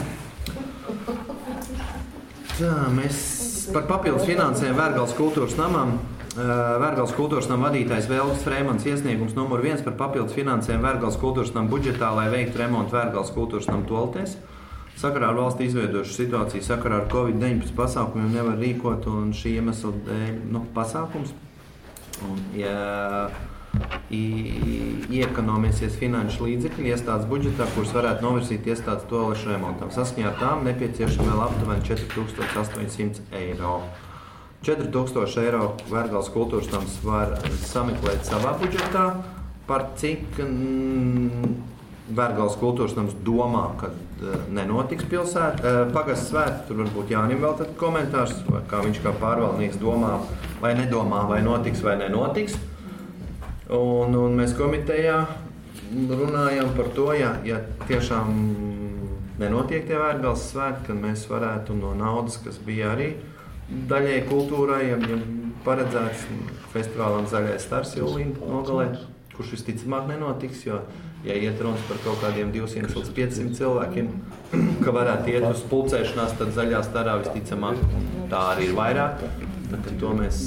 Tā, mēs par papildus finansējumu Vērgales kultūras namam. Vērgales kultūras nama vadītājs Veltis Frēmans iesniegums numur 1 par papildus finansējumu Vērgales kultūras nama budžetā, lai veiktu remontu Vērgales kultūras nama toaletēs. Sakarā ar valsti izveidošu situāciju, sakarā ar Covid-19 pasākumiem nevar rīkot un šī iemesla dēļ pasākums. Un, ja iekonomēsies finanšu līdzekļi iestādes budžetā, kuras varētu novirzīt iestādes toalešu remontam. Saskaņā ar tām nepieciešama vēl aptuveni 4800 eiro. 4000 eiro Vērgales kultūras nams var sameklēt savā budžetā, par cik Vērgales kultūras nams domā, ka nenotiks pagasts svētki. Tur varbūt Jānim vēl tad komentārs, vai kā viņš kā pārvaldnieks domā, vai nedomā, vai notiks, vai nenotiks. Un mēs komitejā runājam par to, ja tiešām nenotiek tie Vērgales svētki, tad mēs varētu no naudas, kas bija arī daļai kultūrai, ja paredzēts festivālam Zaļais stars jūlijā nogalē, kurš visticamāk nenotiks, jo, ja iet runas par kaut kādiem 200 līdz 500 cilvēkiem, ka varētu iet uz pulcēšanās, tad Zaļā starā visticamāk tā arī ir vairāk, bet to mēs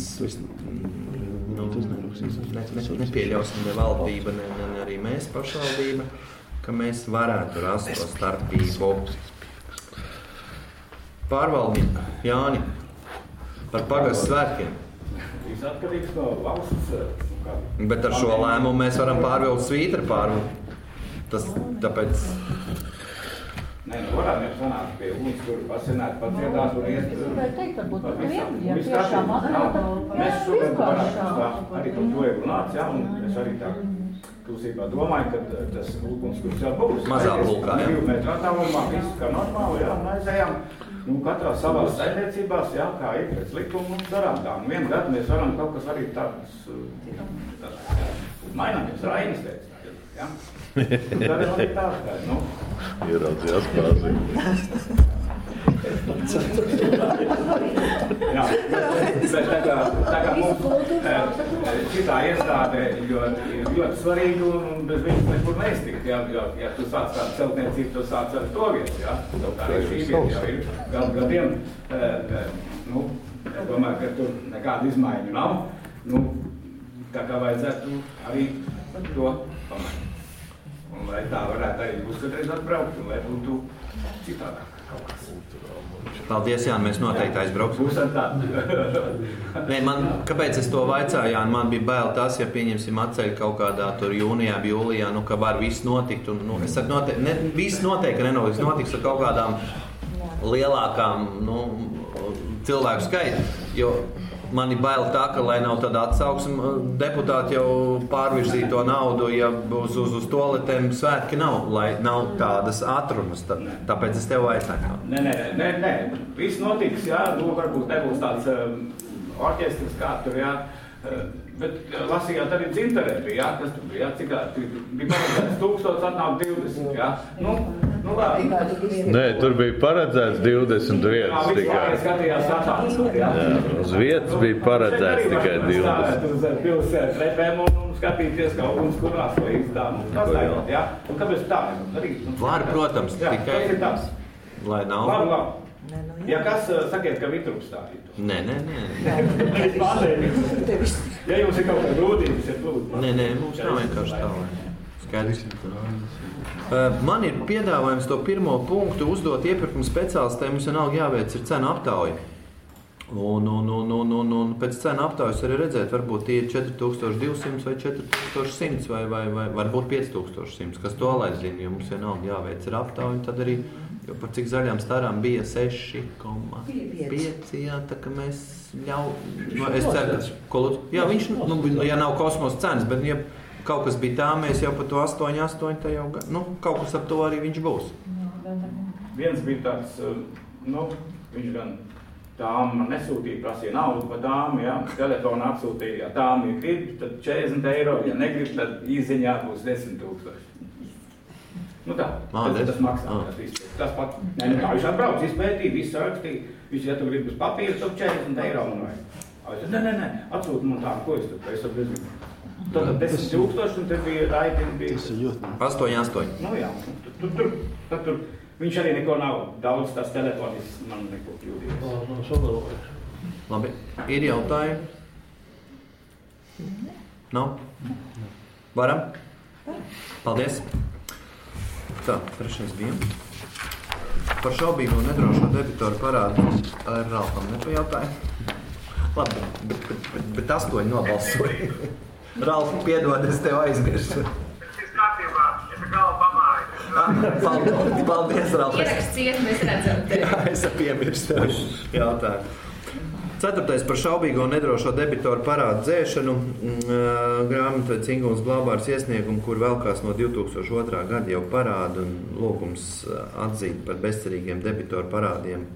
nepieļausim ne valdība, ne arī mēs pašvaldība, ka mēs varētu rast to starpību. Pārvaldība, Jāni, par pagastu svētkiem. Viss atkarīgs no valsts. Bet ar šo lēmumu mēs varam pārvilkt svītru Tas tāpēc... Nē, varētu sanākt pie unis, kur pasināt, padziedāt un iet... Es gribēju teikt, varbūt pat vienu, ja Mēs tiešām mēs šodien varētu arī par to ir runāts, jā, un es arī tā klusībā domāju, ka tas lūkums, kurš jau būs... Mazā lūkā, jā. 2 metru attālumā, viss kā normāli, jā, un aizējām. Katrā savās saimniecībās, jā, kā ir pēc likumu, darām tā. Un vienu gadu mēs varam kaut kas arī tāds maināmies, Rainis teica, jā. Tad ir arī tāds, Ieraudzījās bāzi. Jā, bet tā kā mums šitā iestāde ļoti svarīga un bez viņas nekur neiztikt, ja tu sāc kādu celtniecību, tu sāc ar to vietu, jā. Tā arī šī vieta jau ir gadiem, es domāju, ka tur nekāda izmaiņu nav, tā kā vajadzētu arī to pamainīt. Un lai tā varētu arī būs kādreiz atbraukt, un lai būtu citādāk kaut kas. Paldies, Jāni, mēs noteikti aizbrauksim. Būs ar tādu. Nē, kāpēc es to vaicāju, Jāni, man bija bail tas, ja pieņemsim atceļ kaut kādā tur jūnijā, jūlijā, ka var viss notikt. Un, es saku, viss noteikti, ka nenotiks, notiks ar kaut kādām lielākām cilvēku skaitu, jo man ir bail tā, ka, lai nav tāda atsauksme, deputāti jau pārvirzīja to naudu, ja būs uz toaletēm svētki nav, lai nav tādas atrunas. Tāpēc es tev aizsāku. Nē. Viss notiks, jā, varbūt nebūs tāds orķestris kā tur, jā. Bet lasījāt arī Dzintarē bija, jā, kas tur bija, jā, cik bija paredzēts 1000, atnāk 20, jā. Labi. Nē, tur bija paredzēts 20 vietas tikai. Skatījās atnāc, jā. Uz vietas bija paredzēts tikai 20. Uz pilsēt trepēm un skatīties kaut uns, kurās to izdām. Jā. Un kāpēc tā darīt? Var, protams, jā, tikai... Tas ir tas. Lai nav... Labi. Ja kas sakiet, ka Vitrups stādītu? Nē. Ja jums ir kaut kā grūtības, ja lūdzu. Nē, mums nav vienkārši tā. Skaidrs. Man ir piedāvājums to pirmo punktu uzdot iepirkuma speciālistiem, mums vienalga jāveic ir cenu aptauja. Un pēc cenu aptaujas arī redzēt, varbūt tie ir 4200 vai 4100 vai varbūt 5100, kas to lai zina, jo mums vienalga jāveic ir aptauja, tad arī, jo par cik zaļām starām bija 6,5, jā, tā ka mēs es ceru, ka, jā, viņš, ja nav kosmosa cenas, bet ja kaut kas bija tā, mēs jau par to 8, tā jau, kaut kas ar to arī viņš būs. Viens bija tāds, viņš gan tām man nesūtīja, prasīja naudu par tām, jā, telefonu atsūtīja, ja tām ir grib, tad 40 eiro, ja negrib, tad īziņā būs 10 000. Tā, tas maksā, tas pat, viņš atbrauc, izpētīja, visu rakstīja, viņš, ja tu gribi uz papīru, tad 40 eiro man vajag. Nē, atsūti man tā, ko es tad, es tad bezinu. Tātad 10,000 un te bija raidījumi. Tas ir ļoti. 8. Nu jā, tur viņš arī neko nav daudz tās telefonis, man neko kļūdījis. Labi, ir jautājumi? Nav? Varam? Paldies. Tā, trešais bija. Par šaubīgo un nedrošo debitoru parādu ar Ralfam nepajautāju. Labi, bet 8 nobalsoja. Ralf, piedod, es tev aizmirsu. Es kārtībā, es galvu pamāju. Paldies, Ralf. Ieraksts ciet, mēs redzam tevi. Jā, es piemirstu jautājumu. 4. par šaubīgo un nedrošo debitoru parādu dzēšanu. Grāmatvedis Ingūns Glābārs iesniegumu, kur velkās no 2002. Gada jau parādu un lūgums atzīt par bezcerīgiem debitoru parādiem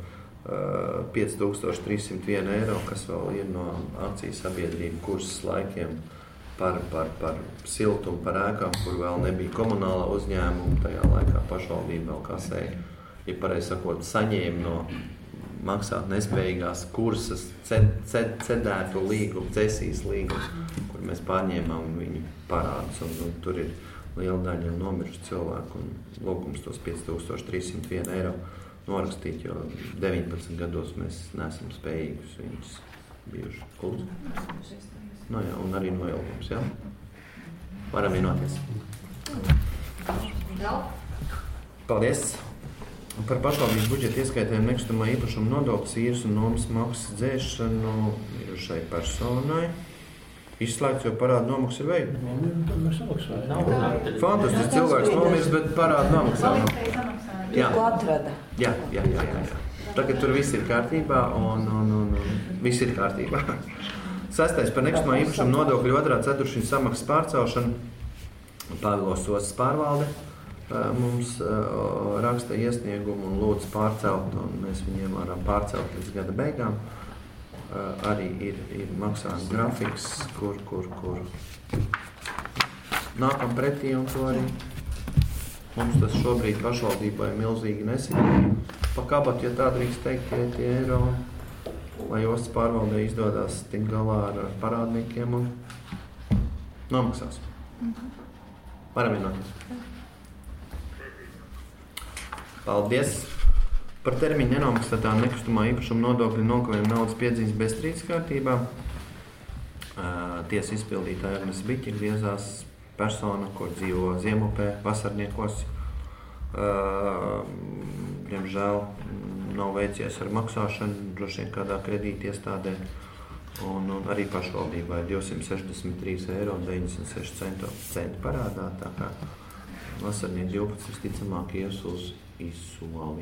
5301 eiro, kas vēl ir no akciju sabiedrību kursas laikiem par siltumu, par ēkām, kur vēl nebija komunālā uzņēmuma. Tajā laikā pašvaldība vēl kasēja, ja pareizi sakot, saņēma no maksāt nespējīgās kursas cedētu līgumu, cesijas līgumu, kur mēs pārņēmām viņu parādus. Un tur ir liela daļa nomiruši cilvēku un lūgums tos 5301 eiro norakstīt, jo 19 gados mēs neesam spējīgus viņus bijuši klūdzu. No jā, un arī noilgums, jā? Varam vienoties. Paldies! Par pašvaldības budžeta ieskaitējumu nekustamā īpašuma nodoklis, īres un nomas maksas dzēšanu mirušai personai. Izslēgts, jo parādu nomaksas ir veikta. Fantastisks cilvēks nomirs, bet parādu nomaksā. Ko atrada? Jā. Tagad tur viss ir kārtībā un viss ir kārtībā. 6. par nekustamā īpašuma nodokļu 2. ceturkšņa samaksas pārcelšanu. Pāvilos ostas pārvalde mums raksta iesniegumu un lūdz pārcelt, un mēs viņiem varam pārcelt līdz gada beigām. Arī ir maksājuma grafiks, kur nākam pretī, un to arī mums tas šobrīd pašvaldībai milzīgi nesit. Pa kabatu, ja tā drīkst teikt, tie eiro, lai ostas pārvaldē izdodās tikt galā ar parādniekiem un nomaksās. Varam vienoties. Paldies! Par termiņu nenomaksātām nekustamā īpašuma nodokļa nokavējumu naudas piedzīmes bezstrīdus kārtībā. Tiesa izpildītāja Agnes Biķi griezās persona, kur dzīvo Ziemupē, Vasarniekos. Diemžēl nav veicies ar maksāšanu, droši vien kādā kredīta iestādē. Un arī pašvaldībā ir 263,96 eiro parādā. Tā kā Vasarnieki 12 visticamāk ies uz izsoli.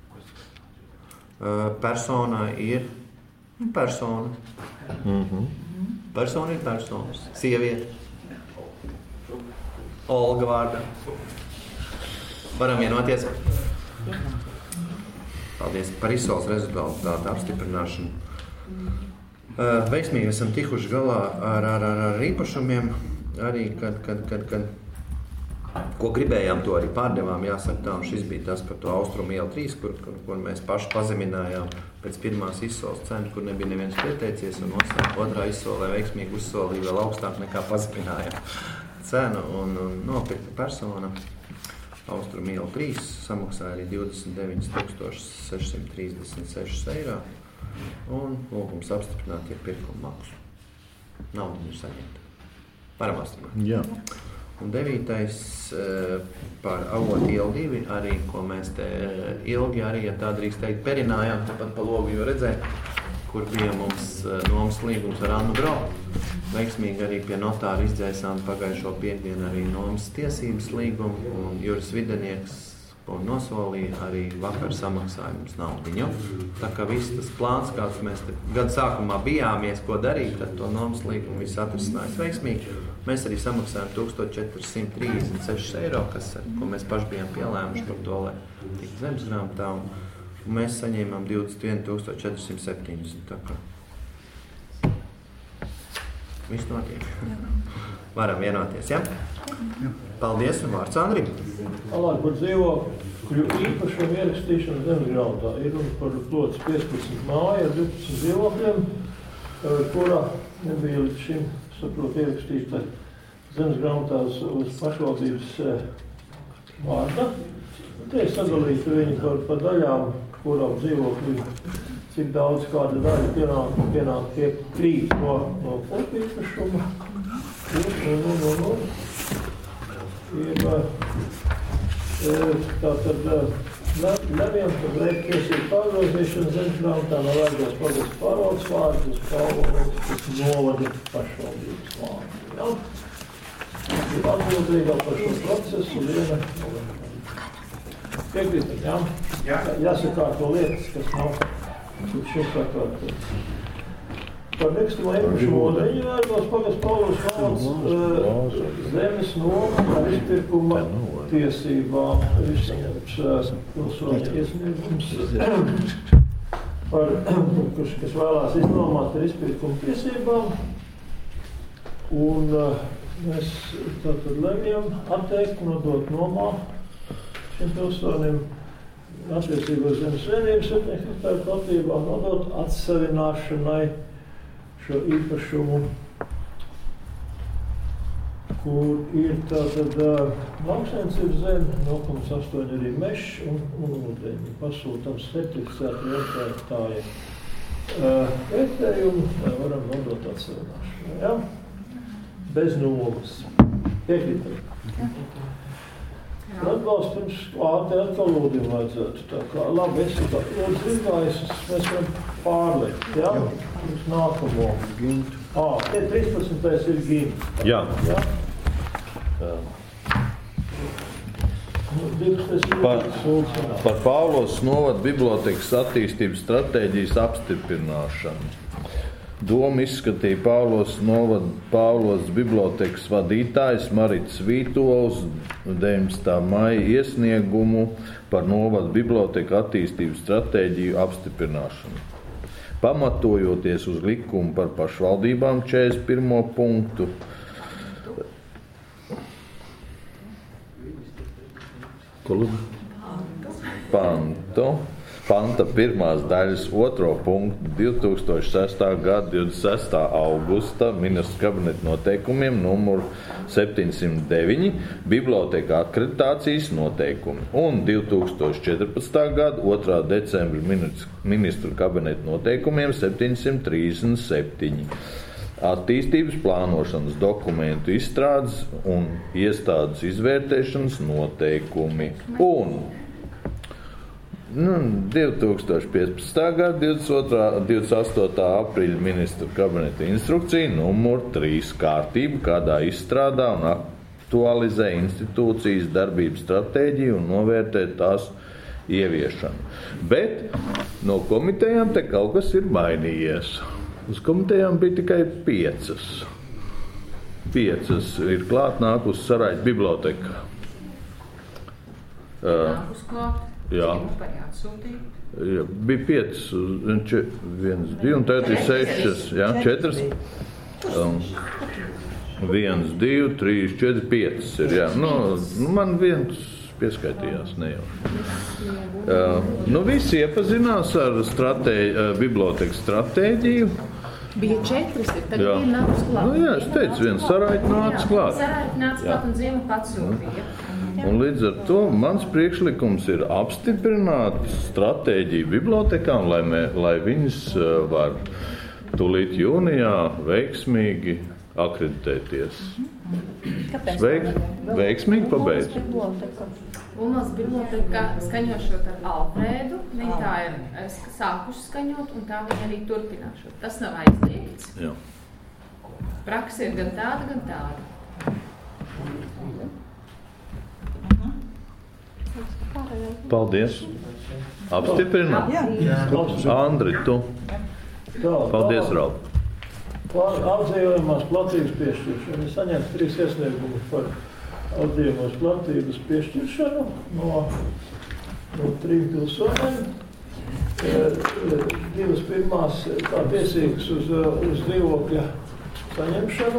Persona ir persona. Persona ir persona. Sieviete. Olga vārdā. Varam vienoties. Paldies par izsoles rezultātu apstiprināšanu. Veiksmīgi esam tikuši galā ar īpašumiem. Arī, kad ko gribējām, to arī pārdevām, jāsaka tā, un šis bija tas par to Austrumu ielu 3, kur mēs paši pazeminājām pēc pirmās izsoles cenu, kur nebija neviens pieteicies, un otrā izsolē veiksmīgi uzsolīja vēl augstāk nekā pazeminājām cenu, un nopirka persona Austrumu ielu 3, samaksāja arī 29,636 eiro, un lūgums apstiprināt ir pirkuma maksu. Nauda ir saņemta. Varam apstiprināt. Jā. Un 9. par Avotu ielu 2, arī, ko mēs te ilgi arī, ja tā drīkst teikt, perinājām, tepat pa logu, jo redzēt, kur bija mums nomas līgums ar Annu Grau. Veiksmīgi arī pie notāra izdzēsām pagājušo piekdienu arī nomas tiesības līgumu, un Juris Videnieks nosolīja arī vakar samaksājums naudiņu. Tā kā viss tas plāns, kāds mēs gada sākumā bijāmies, ko darīt, tad to nomas līgumu viss atrisinājās veiksmīgi. Mēs arī samaksājām 1436 eiro, ko mēs paši bijām pielēmuši par to, lai tiktu zemesgrāmatā, un mēs saņēmām 21,470. Tā kā viss notiek. Varam vienoties, ja? Paldies, un vārds Andrim. Alāk par dzīvokļu īpašumu ierakstīšanu zemesgrāmatā ir un par plots 15 māja ar 12 dzīvokļiem, kurā nebija līdz šim, saprot, ierakstīta zemes grāmatās uz pašvaldības vārda. Tie ir sadalīti viņi par daļām, kurām dzīvokļi, cik daudz kāda daļa pienāk krīt no kopīpašuma. Tātad Leviem par tiesību pārgrozīšanu zemes grāmatā no Vērgās pagasts pārvaldes vārdu uz Pāvlodas novada pašvaldības vārdu. Ja? Ir atbildīgā par šo procesu viena. Piekrītat, jā? Jāsakārto lietas, kas nav šis sakārtot. Par nekustamo īpašumu ūdeņu Vērgās pagasts Pāvlodas valsts zemes noma ar izpirkuma tiesībām izsaņemts pilsoņa iesniegums, kas vēlās iznomāt ar izpirkuma tiesībām. Un mēs tātad lemjam atteikt nodot nomā šiem pilsonim attiecībā uz zemes vienības 7 hektāru platībā nodot atsavināšanai šo īpašumu, kur ir tātad lauksaimniecības zeme, 0,8 arī mežs un ūdeņi. Pasūtams certificēti vērtētāji vērtējumu, lai varam nodot atsavināšanu. Ja? Bez nomas. Piekrītam. Atbalsts pirms te atkal lūdījumu vajadzētu. Tā kā labi, esi tā lūdzu izgājis, mēs varam pārliekt. Ja? Pirms nākamo. Te 13. ir gimt. Jā. Ja? Par Pāvlos novada bibliotekas attīstības stratēģijas apstiprināšanu. Doma izskatīja Pāvlos bibliotekas vadītājs Marits Vītols 19. maija iesniegumu par novada biblioteku attīstības stratēģiju apstiprināšanu. Pamatojoties uz likumu par pašvaldībām 41. punktu, panta 1. daļas 2. punktu 2006. gada 26. augusta ministru kabineta noteikumiem numur 709 biblioteka akreditācijas noteikumi un 2014. gada 2. decembra ministru kabineta noteikumiem 737 attīstības plānošanas dokumentu izstrādes un iestādes izvērtēšanas noteikumi un 2015. gada 28. aprīļa ministra kabineta instrukcija numur 3 kārtība, kādā izstrādā un aktualizē institūcijas darbības stratēģiju un novērtē tās ieviešanu. Bet no komitejām te kaut kas ir mainījies. Uz komitejām bija tikai 5. 5 ir klāt nākus Saraiķa biblioteka. Nākus klāt? Jā. Jā, bija 5, 1, 2, un tagad ir 6, jā, 4. 1, 2, 3, 4, 5 ir, jā. Man viens pieskaitījās nejauši. Visi iepazinās ar bibliotekas stratēģiju. Bija 4, tad bija nākus klāt. Jā, es teicu, viens Saraiķa nāca klāt. Saraiķa nāca klāt un Ziema pats sūtīja. Un līdz ar to mans priekšlikums ir apstiprināt stratēģiju bibliotekām, lai viņas var tūlīt jūnijā veiksmīgi akreditēties. Kāpēc? Veiksmīgi pabeidz. Ulmas biblioteka skaņošot ar Alfrēdu, viņa tā ir sākuši skaņot un tā viņa arī turpināšot. Tas nav aizliegts. Jā. Praksa ir gan tāda, gan tāda. Paldies. Apstiprināt? Andri, tu. Paldies, Raul. Apdzīvojumās platības piešķiršana. Ir saņemts 3 iesniegumus par apdzīvojumās platības piešķiršanu no 3 pilsoņiem. 2 pirmās kā tiesīgas uz dzīvokļa saņemšanu.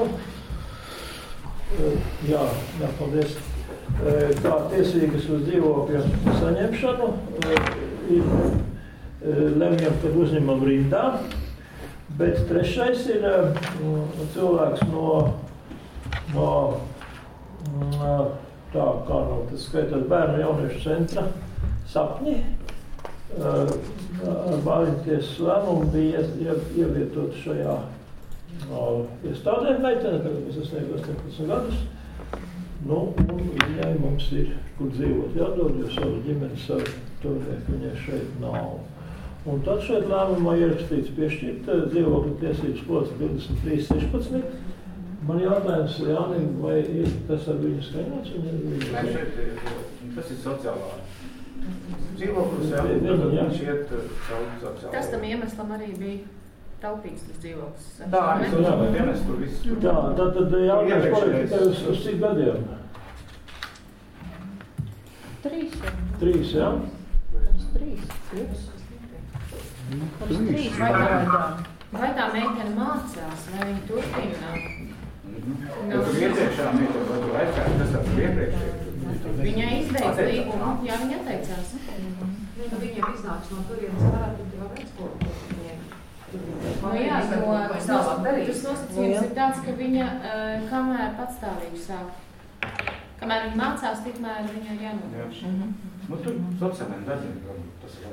Jā, paldies. Kā tiesīgas uz dzīvokļa saņemšanu lemjam, kad uzņemam rindā, bet 3. ir cilvēks no Tā kā tas skaitās bērnu jauniešu centra sapņi, Bāriņtiesas lēmumu bija ievietot šajā iestādē meitene, tagad mēs sasniegtu 18 gadus. Un viņai mums ir, kur dzīvot jādod, jo savu ģimeni, savu turnieku viņai šeit nav. Un tad šeit lēmumā ierakstīts piešķirt dzīvokļu tiesības kvotas 23.16. Man jautājums, Jānim, vai ir tas ar viņu skaņots? Tas ir sociālā. Dzīvoklis, viņš iet savu sociālā. Tas tam iemeslam arī bija taupīgs tas dzīvoklis. Tā, bet vienes tur viss. Tā, tad jautājums paliek uz cik gadiem? 3. 3, jā? 3. Vai tā meitene mācās, vai viņa turpina? Tur iepriekšā meitene, vai tur aizkārt, tas ar iepriekšēju? Viņai izbeidz līgumu, jā, viņa atteicās. Viņiem iznāks no turienes varētu būt vēl eksportu. Jā, jo tas nosacījums ir tāds, ka viņa kamēr patstāvīgi sāk. Kamēr viņa mācās, tikmēr viņa ir jānodrošina. Tur sociālajiem darbiem tas ir.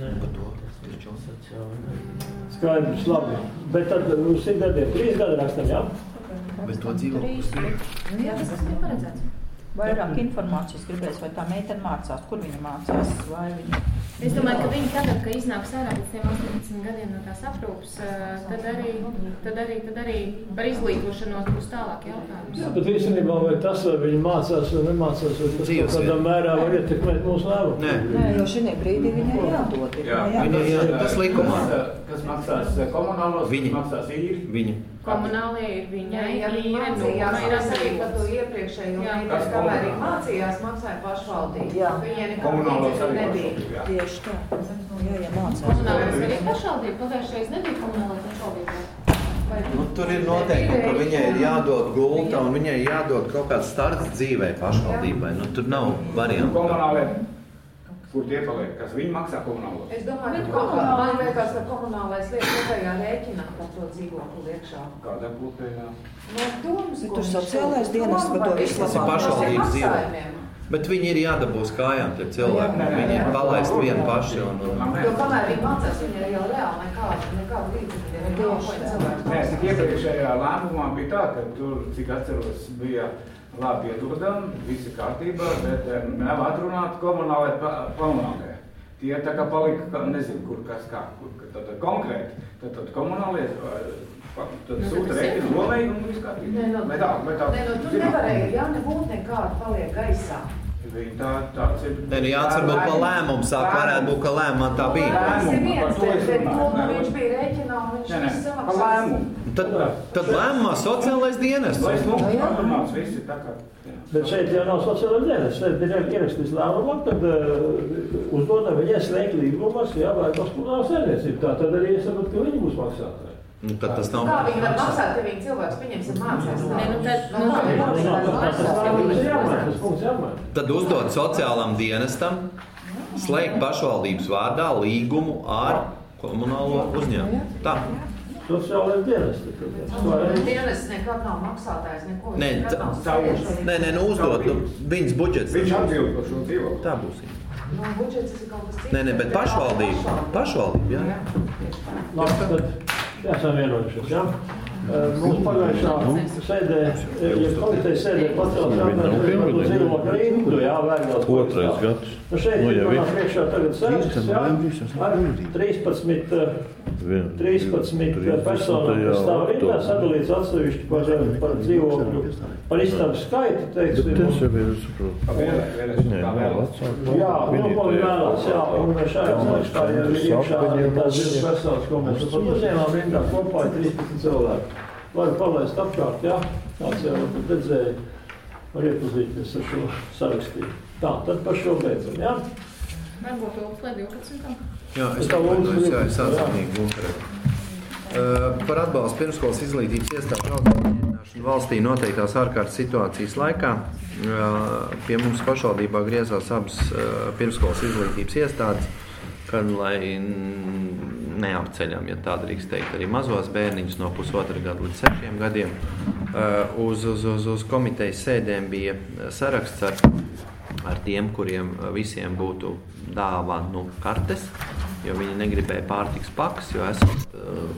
Skaidrs, labi. Bet tad uz 100 gadiem 3 gadi rakstam, jā? Bet to dzīvoklis bija. Jā, tas bija paredzēts. Vairāk informācijas gribēs, vai tā meitene mācās, kur viņa mācās, vai viņa... Es domāju, ka viņi tagad, kad iznāks ārā pēc tiem 18 gadiem no tās aprūpas, tad arī par izglītošanos būs tālāk jautājums. Jā, bet īstenībā vai tas, vai viņi mācās vai nemācās, vai tas kādā mērā var ietekmēt mūsu lēmumu? Nē, jo šī brīdī viņai jādod. Viņai jādod, tas likumā. Kas maksās komunālos, kas maksās īri? Viņa. Komunālie ir viņai, mācījās arī par to iepriekšējo meiteni, kamēr viņa mācījās, maksāja pašvaldība. Viņai nekāda līdzekļu nebija. Tieši tā. Jā, mācās. Komunālais arī pašvaldība, pagājušreiz nebija komunālai pašvaldībai. Tur ir noteikti, ka viņai ir jādod gulta un viņai jādod kaut kāds starts dzīvē pašvaldībai. Tur nav variantu. Komunālie. Kur tie paliek? Kas viņi maksā komunālos? Es domāju, ka man liekas, ka komunālais liek kopējā rēķinā par to dzīvokli iekšā. Kādā kopējā? Tur sociālais dienas, ka to visu Tas ir pašvaldības dzīvokļi. Bet viņi ir jādabūs kājām tie cilvēki. Viņi ir palaist vienu paši. Jo kamēr viņi mācās, viņi ir jau reāli nekādu līdzekļu. Nē, tik iepriekšējā lēmumā bija tā, ka tur, cik atceros, bija labi iedodam, visi kārtībā, bet nav atrunāti komunālie. Tie tā kā palika, nezinu, kur kas kā, tad konkrēti, tad komunālie, tad sūta rēķinu domēji un viss kārtībā. Nē, tur nevarēja, ja nebūt nekāda paliek gaisā. Tāds ir. Jācer būt pa lēmumu sāk, varētu būt, ka lēmumā tā bija. Viņš bija rēķinā un viņš viss samaksās. Tad lēmumā sociālais dienests. Bet šeit jau nav sociālais dienests. Šeit ir ierakstīts lēmumā, tad uzdodam viņai slēgt līgumas, jā, vai paskatās saimniecību. Tā tad arī es saprotu, ka viņi būs maksātāji. Tad tas nav. Kā viņi var maksāt, ja viņi cilvēks pieņemsim mācās? Tad uzdod sociālam dienestam slēgt pašvaldības vārdā līgumu ar komunālo uzņēmumu. Tā. Sociālais dienests. Dienests nekad nav maksātājs, neko. Nē, uzdod, viņas budžets. Viņš atbild par šo dzīvokli. Tā būs. Budžets ir kaut kas cits. Nē, bet pašvaldība, jā. Labi, tad esam vienojušies, jā? Mums pagājušā sēdē, ja komiteja sēdē pacelt jautājums par to dzīvokļu rindu, jā, Vērgals. 2. gads. Šeit ir manā priekšā tagad saraksts, jā, ar 13 personām, kas stāv rindā, sadalīts atsevišķi par dzīvokļu, par istabu skaitu, teiksim. Bet tas jau ir, saprot. Viņai nav vecāku. Jā, vēlās, jā, un šajā sarakstā ir iekšā tās 2 personas, ko mēs pat uzņēmām rindā kopā 13 cilvēku. Varu palaist apkārt, jā, tāds jau redzēja, var iepazīties ar šo sarakstību. Tā, tad par šo beidzam, jā? Varbūt lūdzu, lai 12. Jā, es atvainojos, jā, es atzvanīgi lūdzu. Par atbalstu pirmskolas izglītības iestāžu atbalstu valstī noteiktās ārkārtas situācijas laikā pie mums pašvaldībā griezās abas pirmskolas izglītības iestādes, kad, lai neapceļam, ja tā drīkst teikt, arī mazos bērniņus no 1,5 gadu līdz 6 gadiem, Uz komitejas sēdēm bija saraksts ar tiem, kuriem visiem būtu dāvanu kartes, jo viņi negribēja pārtiks pakas, jo esot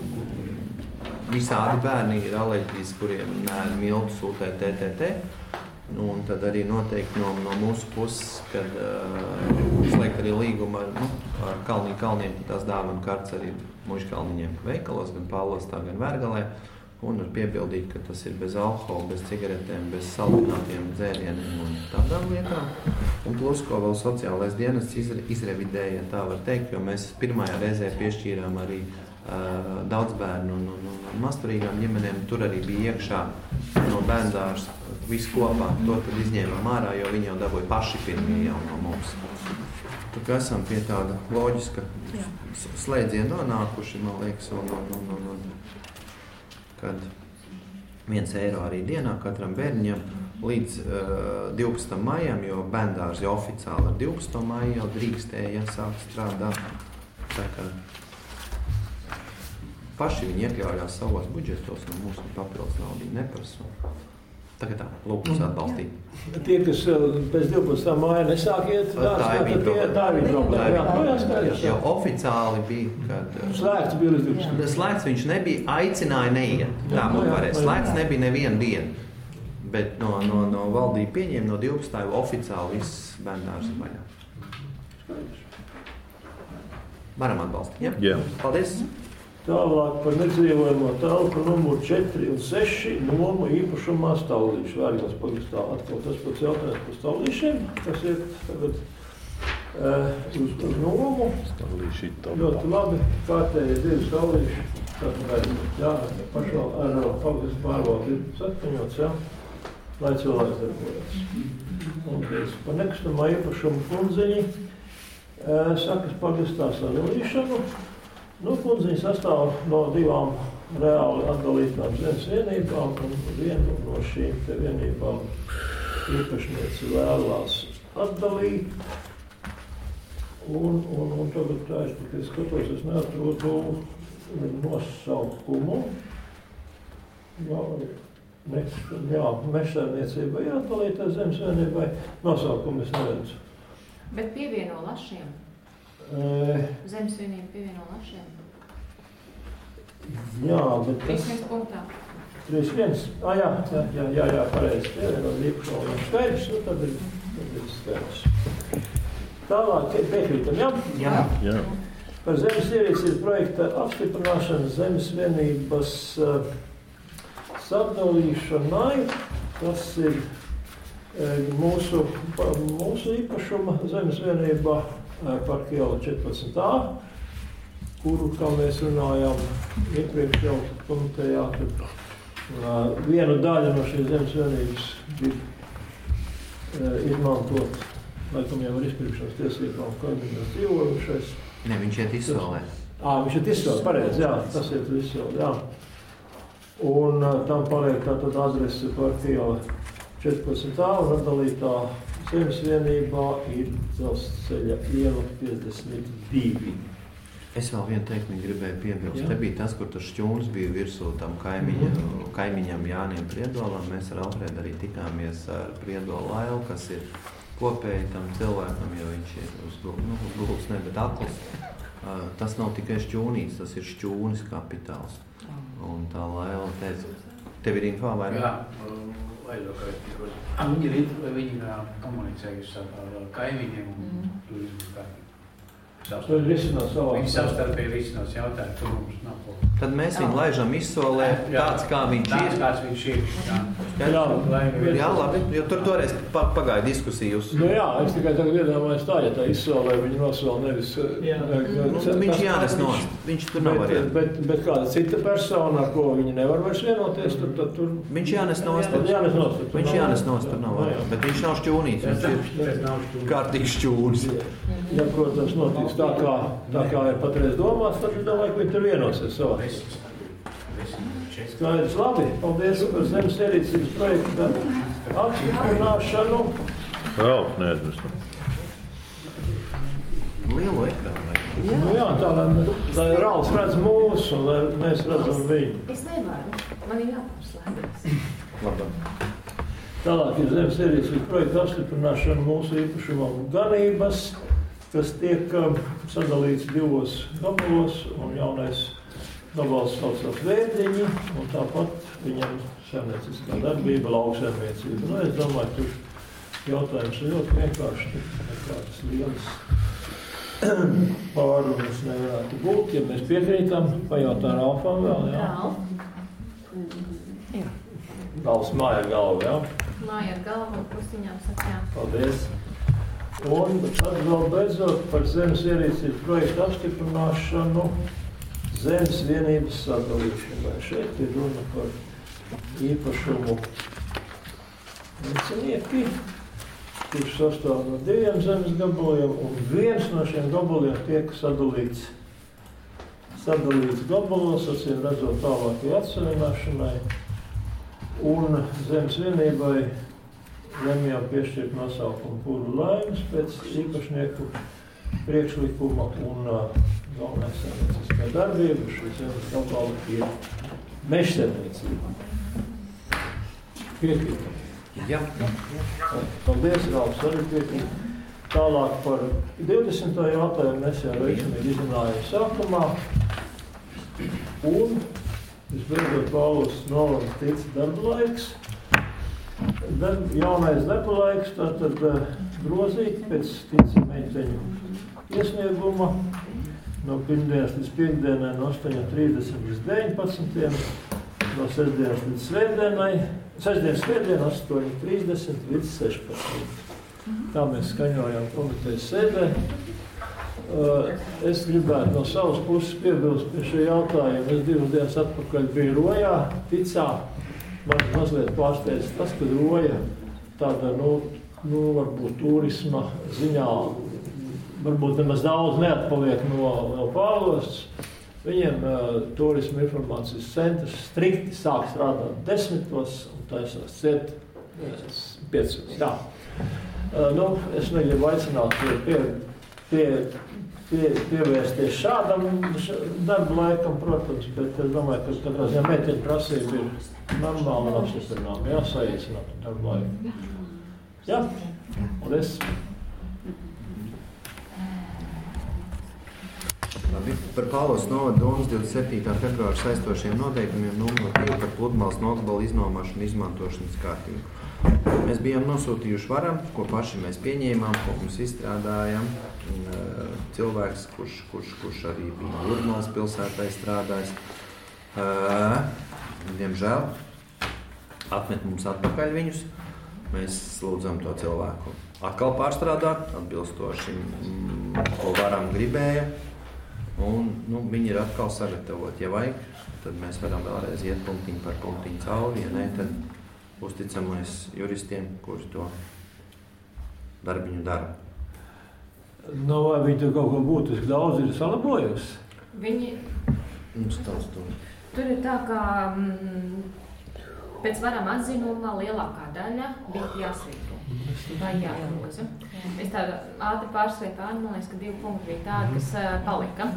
visādi bērni ir alerģijas, kuriem miltu sūtē TTT. Un tad arī noteikti no mūsu puses, kad slēgt arī līgumu ar Kalniem, tās dāvanu kartes arī Mužkalniņiem veikalos, gan Pālostā, gan Vērgalē. Un ar piebildīt, ka tas ir bez alkohola, bez cigaretēm, bez saldinātiem dzērieniem un tādām lietām. Un plus, ko vēl sociālais dienests izrevidēja, tā var teikt, jo mēs pirmajā reizē piešķīrām arī daudz bērnu un masturīgām ģimenēm. Tur arī bija iekšā no bērndārs visu kopā. To tad izņēmām ārā, jo viņi jau dabūja paši pirmie jau no mums. Tā kā esam pie tāda loģiska slēdziena nonākuši, man liekas, un kad 1 eiro arī dienā katram bērniņam līdz 12. maijam, jo bērndārs jau oficiāli ar 12. maiju jau drīkstēja sākt strādāt. Tā kā paši viņi iekļaujās savos budžetos un mūsu papildus naudu neprasa. Tagad tā, lūk, mums atbalstīt. Tie, kas pēc 12. māja nesāk iet, tā ir problēma. Jo oficiāli bija, kad... Slēgts bija līdz 12. Slēgts viņš nebija, aicināja neiet. Tā būtu varēs. Slēgts nebija nevienu dienu. Bet no valdība pieņēma no 12. oficiāli viss bērndārs ir vaļā. Varam atbalstīt, ja? Jā. Paldies! Tālāk par nedzīvojamo telpu numuru 4 un 6 nomu īpašumā Stauldīšu. Vērgals pagastā atkal tas pats jautājums par Stauldīšiem, kas ir tagad uz nomu. Ļoti labi, kārtēji 2 Stauldīši. Tātad, jā, pašā ar pagastu pārvaldi ir satkaņots, jā, lai cilvēks darbojas. Un par nekustamā īpašumu Kundziņi sakas pagastā sadalīšanu. Kundziņa sastāv no 2 reāli atdalītām zemes vienībām, un vienu no šīm te vienībām īpašnieci vēlās atdalīt. Un tagad tā es tikai skatos, es neatrodu nosaukumu. Mežsaimniecībai ir atdalītā zemes vienībai, nosaukumu es neredzu. Bet pievieno Lašiem? Zemes vienību pievieno Lašiem? Jā, bet tas... 3.1 punktā. 3.1. Jā, pareizi. Pievieno īpašumu skaidrs, tad ir skaidrs. Tālāk piekrītam, jā? Jā. Par zemes ierīces projekta apstiprināšanu zemes vienības sadalīšanai, tas ir mūsu īpašuma zemes vienībā Parka iela 14a, kuru, kā mēs runājām iepriekš jau komitejā, tad viena daļa no šīs zemes vienības bija izmantot, laikam jau ar izpirkšanas tiesībām, kaimiņos dzīvojušais. Ne, viņš iet izsolē. Viņš iet izsolē, pareizi, jā, tas iet izsolē, jā. Un tam paliek tātad adrese Parka iela 14a un atdalītā zemes vienībā ir Dzelzceļa iela 52. Es vēl vienu teikumu gribēju piebilst. Te bija tas, kur tas šķūns bija virsū tam kaimiņam Jānim Priedolam. Mēs ar Alfredu arī tikāmies ar Priedolu Lailu, kas ir kopēji tam cilvēkam, jo viņš ir uz gultas, ne, bet akls. Tas nav tikai šķūnīts, tas ir šķūnis kapitāls. Un tā Laila teica, tev ir info vai ne? Jā. Viņi ir komunicējuši ar kaimiņiem un turismu kārtībā. Viņi savstarpēji risinās jautājumu, tur mums nav ko. Tad mēs viņu laižam izsolē tāds, kā viņš ir. Kāds viņš ir. Jā, labi, jo tur toreiz pagāja diskusijas. Jā, es tikai tagad iedomājos tā, ja tā izsolē, viņi nosola nevis... Viņš jānes nost, viņš tur nav varianti. Bet kāda cita persona, ar ko viņi nevar vairs vienoties, tad tur... Viņš jānes nost. Viņš jānes nost, tur nav varianti. Bet viņš nav šķūnīts, viņš ir kārtīgs šķūnis. Ja, protams, notiks tā kā ir patreiz domāts, tad es domāju, ka viņi tur vienosies savā. Skaidrs, labi. Paldies par zemes ierīcības projekta apstiprināšanu. Neaizmirstam. Lielu ekrānu. Jā, tā, lai Rauls redz mūsu, un lai mēs redzam viņu. Es nevaru. Man ir jāpaslēdz. Labāk. Tālāk ir zemes ierīces projekta apstiprināšana mūsu īpašumam ganības, kas tiek sadalīts 2 gabalos, un jaunais gabals saucās Vēdiņi, un tāpat viņam saimnieciskā darbība, lauksaimniecība. Nu, es domāju, tur jautājums ir ļoti vienkārši, nekādas lielas pārunas nevarētu būt. Ja mēs piekrītam, pajautā Ralfam vēl, jā? Jā. Ralfs māja ar galvu, jā? Māja ar galvu un pustiņām sakā. Paldies. Un tad vēl beidzot par zemes ierīcības projektu apstiprināšanu zemes vienības sadalīšanai. Šeit ir runa par īpašumu liecinieki, kurš sastāv no 2 zemes gabaliem, un viens no šiem gabaliem tiek sadalīts gabalos, acīm redzot tālākai atseviļināšanai, un zemes vienībai lemjām piešķirt nosaukumu Pūru Laimes pēc īpašnieku priekšlikuma un galvenais saimnieciskā darbība. Šī zemes gabala ir mežsaimniecība. Piekrītam. Jā. Paldies, Ralfs, arī piekrīt. Tālāk par 20. jautājumu mēs jau veiksmīgi izrunājām sākumā. Un visbeidzot Pāvils Novans tic darba laiks. Jaunais darba laiks tātad grozīt pēc tica meiteņu iesnieguma no pirmdienas līdz piekdienai no 8:30 līdz 19, no sestdienas līdz svētdienai, sestdienas svētdiena 8:30 līdz 16. Tā mēs skaņojam komitejas sēdē. Es gribētu no savas puses piebilst pie šī jautājuma. Es 2 dienas atpakaļ biju Rojā, Ticā. Man mazliet pārsteidz tas, ka Roja tāda, varbūt turisma ziņā, varbūt nemaz daudz neatpaliek no Pāvils. Viņiem turisma informācijas centrs strikti sāk strādāt 10 un taisās ciet 5. Jā. Es negribu aicināt pievērsties šādam darba laikam, protams, bet es domāju, ka katrā ziņā meiteņu prasība ir normāli un apstiprinām, saīsināt darba laiku. Jā, paldies. Labi, par Pāvils novada domas 27. februāra saistošiem noteikumiem numur 2 par pludmales nogabalu iznomāšanu izmantošanas kārtību. Mēs bijām nosūtījuši varam, ko paši mēs pieņēmām, ko mums izstrādājām. Cilvēks, kurš arī bija Pludmales pilsētā strādājis, diemžēl atmet mums atpakaļ viņus. Mēs lūdzam to cilvēku atkal pārstrādāt, atbilstoši, ko varam gribēja. Un viņi ir atkal sagatavoti. Ja vajag, tad mēs varam vēlreiz iet punktiņu par punktiņu cauri. Ja ne, tad uzticamies juristiem, kuri to darbiņu dara. Vai viņi tur kaut ko būtiski daudz ir salabojusi? Viņi... Tur ir tā, ka pēc varam atzinumā lielākā daļa bija jāsvītro vai jāgroza. Es tādu ātri pārsvēju pāri, man liekas, ka 2 punkti bija tādi, kas palika.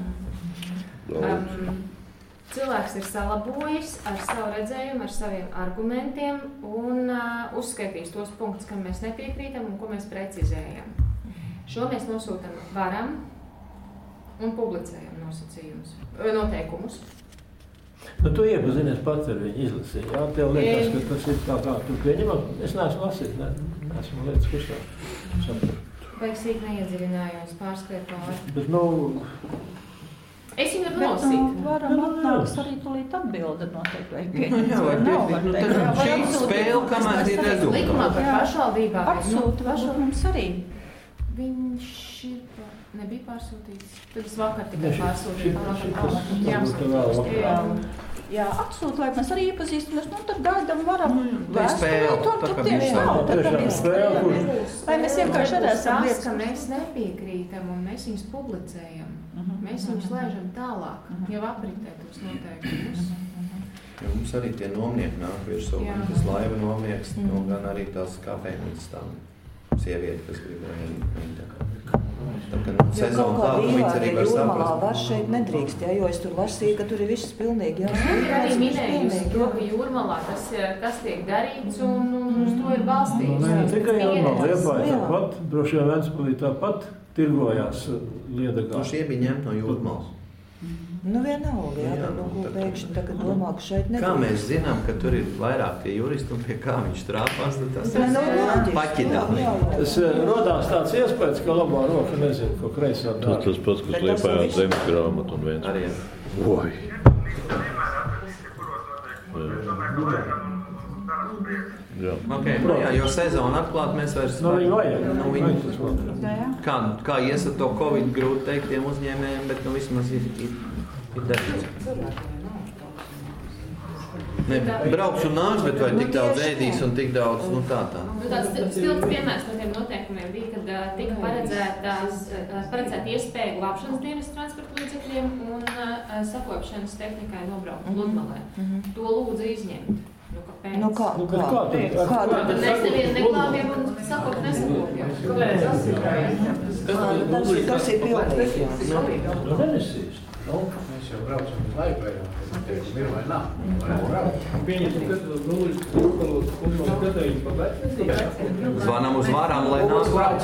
Cilvēks ir salabojis ar savu redzējumu, ar saviem argumentiem un uzskaitījis tos punktus, kam mēs nepiekrītam un ko mēs precizējam. Šo mēs nosūtam varam un publicējam noteikumus. Tu iepazinies pats ar viņu izlasīt, jā? Tev liekas, ka tas ir tā kā tu pieņemam. Es neesmu lasīt, neesmu lietas kustā. Vajag sīk neiedziļinājos, pārskrēt pāri. Bet, es viņu varu nolasīt. Varam atnāks arī tūlīt atbildi noteikti, vai pieņemt. Tad šī spēle, kamēr ir rezultāti. Likumā par pašvaldībā. Apsūta, varbūt mums arī. Viņš nebija pārsūtīts. Tad es vakar tikai pārsūtīju. Jā, atsūt, lai mēs arī iepazīstamies, tad gaidām varam vēstulīt, un tad tieši lai mēs vienkārši arī esam lietas, ka mēs nepiekrītam un mēs viņus publicējam. Mēs viņus lēžam tālāk, jau apritē tos noteikumus. Mums arī tie nomnieki nāk virsū, tas laiva nomnieks, gan arī tās kafejnīcas tām sievieti, kas gribēja. Sezonu tādu viņas arī var Jūrmalā saprast. var šeit nedrīkst, jo es tur lasīju, ka tur ir viss pilnīgi. Ir arī minējusi to, ka Jūrmalā tas tiek darīts un uz to ir balstīts. Ne tikai Jūrmalā, Liepāja tāpat, droši vien Ventspilī tāpat tirgojās Liedagā. Šie bija ņemt no Jūrmalas. Vienalga, jā, bet ko pēkšņi tagad domā, ka šeit nedrīkst. Kā mēs zinām, ka tur ir vairāk tie juristi un pie kā viņš trāpās, tad tas ir paķidāmīgi. Tas rodās tāds iespējas, ka labā roka nezinu, ko kreisā dara. Tas pats, kas Liepājā zemes grāmatu un viens. Arī. Oi. Jā, jo sezonu atklāt mēs vairs... Kā ies ar to Covid grūti teikt tiem uzņēmējiem, bet vismaz ir darīts. Ne, brauks un nāks, bet vai tik daudz ēdīs un tik daudz, tā. Tāds stilts piemērs no tiem noteikumiem bija, kad tika paredzēta iespēja glābšanas dienas transporta līdzekļiem un sakopšanas tehnikai nobraukt pludmalē. To lūdzu izņemt. Kāpēc? Kā? Mēs nevienu neglābjam un sakot nesakopjam. Tas ir pilnīgi. Mēs jau braucam uz Laipējā, teiksim, ir vai nav. Zvanam uz vārām, lai nāk brauc.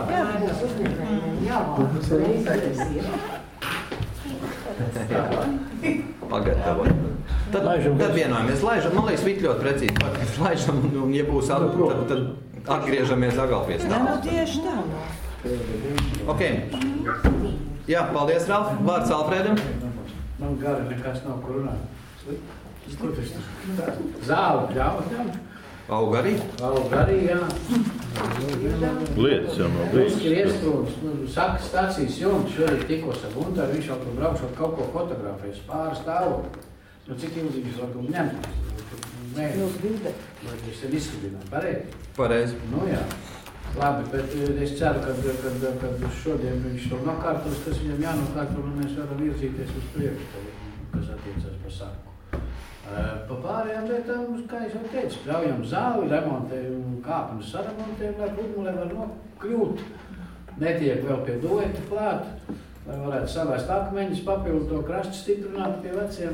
Pagatavot. Tad vienojamies, laižam, man liekas, vīt ļoti precīzi. Laižam, un ja būs tad atgriežamies agal pie stāvus. Tieši tā. Ok. Jā, paldies, Ralf. Vārds Alfredam. Man gari nekas nav, kur runāt. Ko tas tur? Zāli pļāvat tam? Aug arī? Aug arī, jā. Lietas jau nav bijis. Kriestrūns, saka stācijas jums, šorīt tikos ar Guntaru, viņš jau tur braukšot kaut ko fotografēs pāri stāvot. Cik ilgi viņš var ņemt? Mēģināt. Vai viņš ir izskatījumā? Pareizi. Jā. Labi, bet es ceru, ka šodien viņš to nokārtos, kas viņam jānokārto, un mēs varam virzīties uz priekšu, kas attiecas par saku. Pa pārējām lietām, kā es jau teicu, ļaujam zāli, remontējam, kāpam saremontējam, lai pludmalē var nokļūt. Netiek vēl pie dueta klāt, lai varētu savāst akmeņus, papildu to krastu stiprināt pie veciem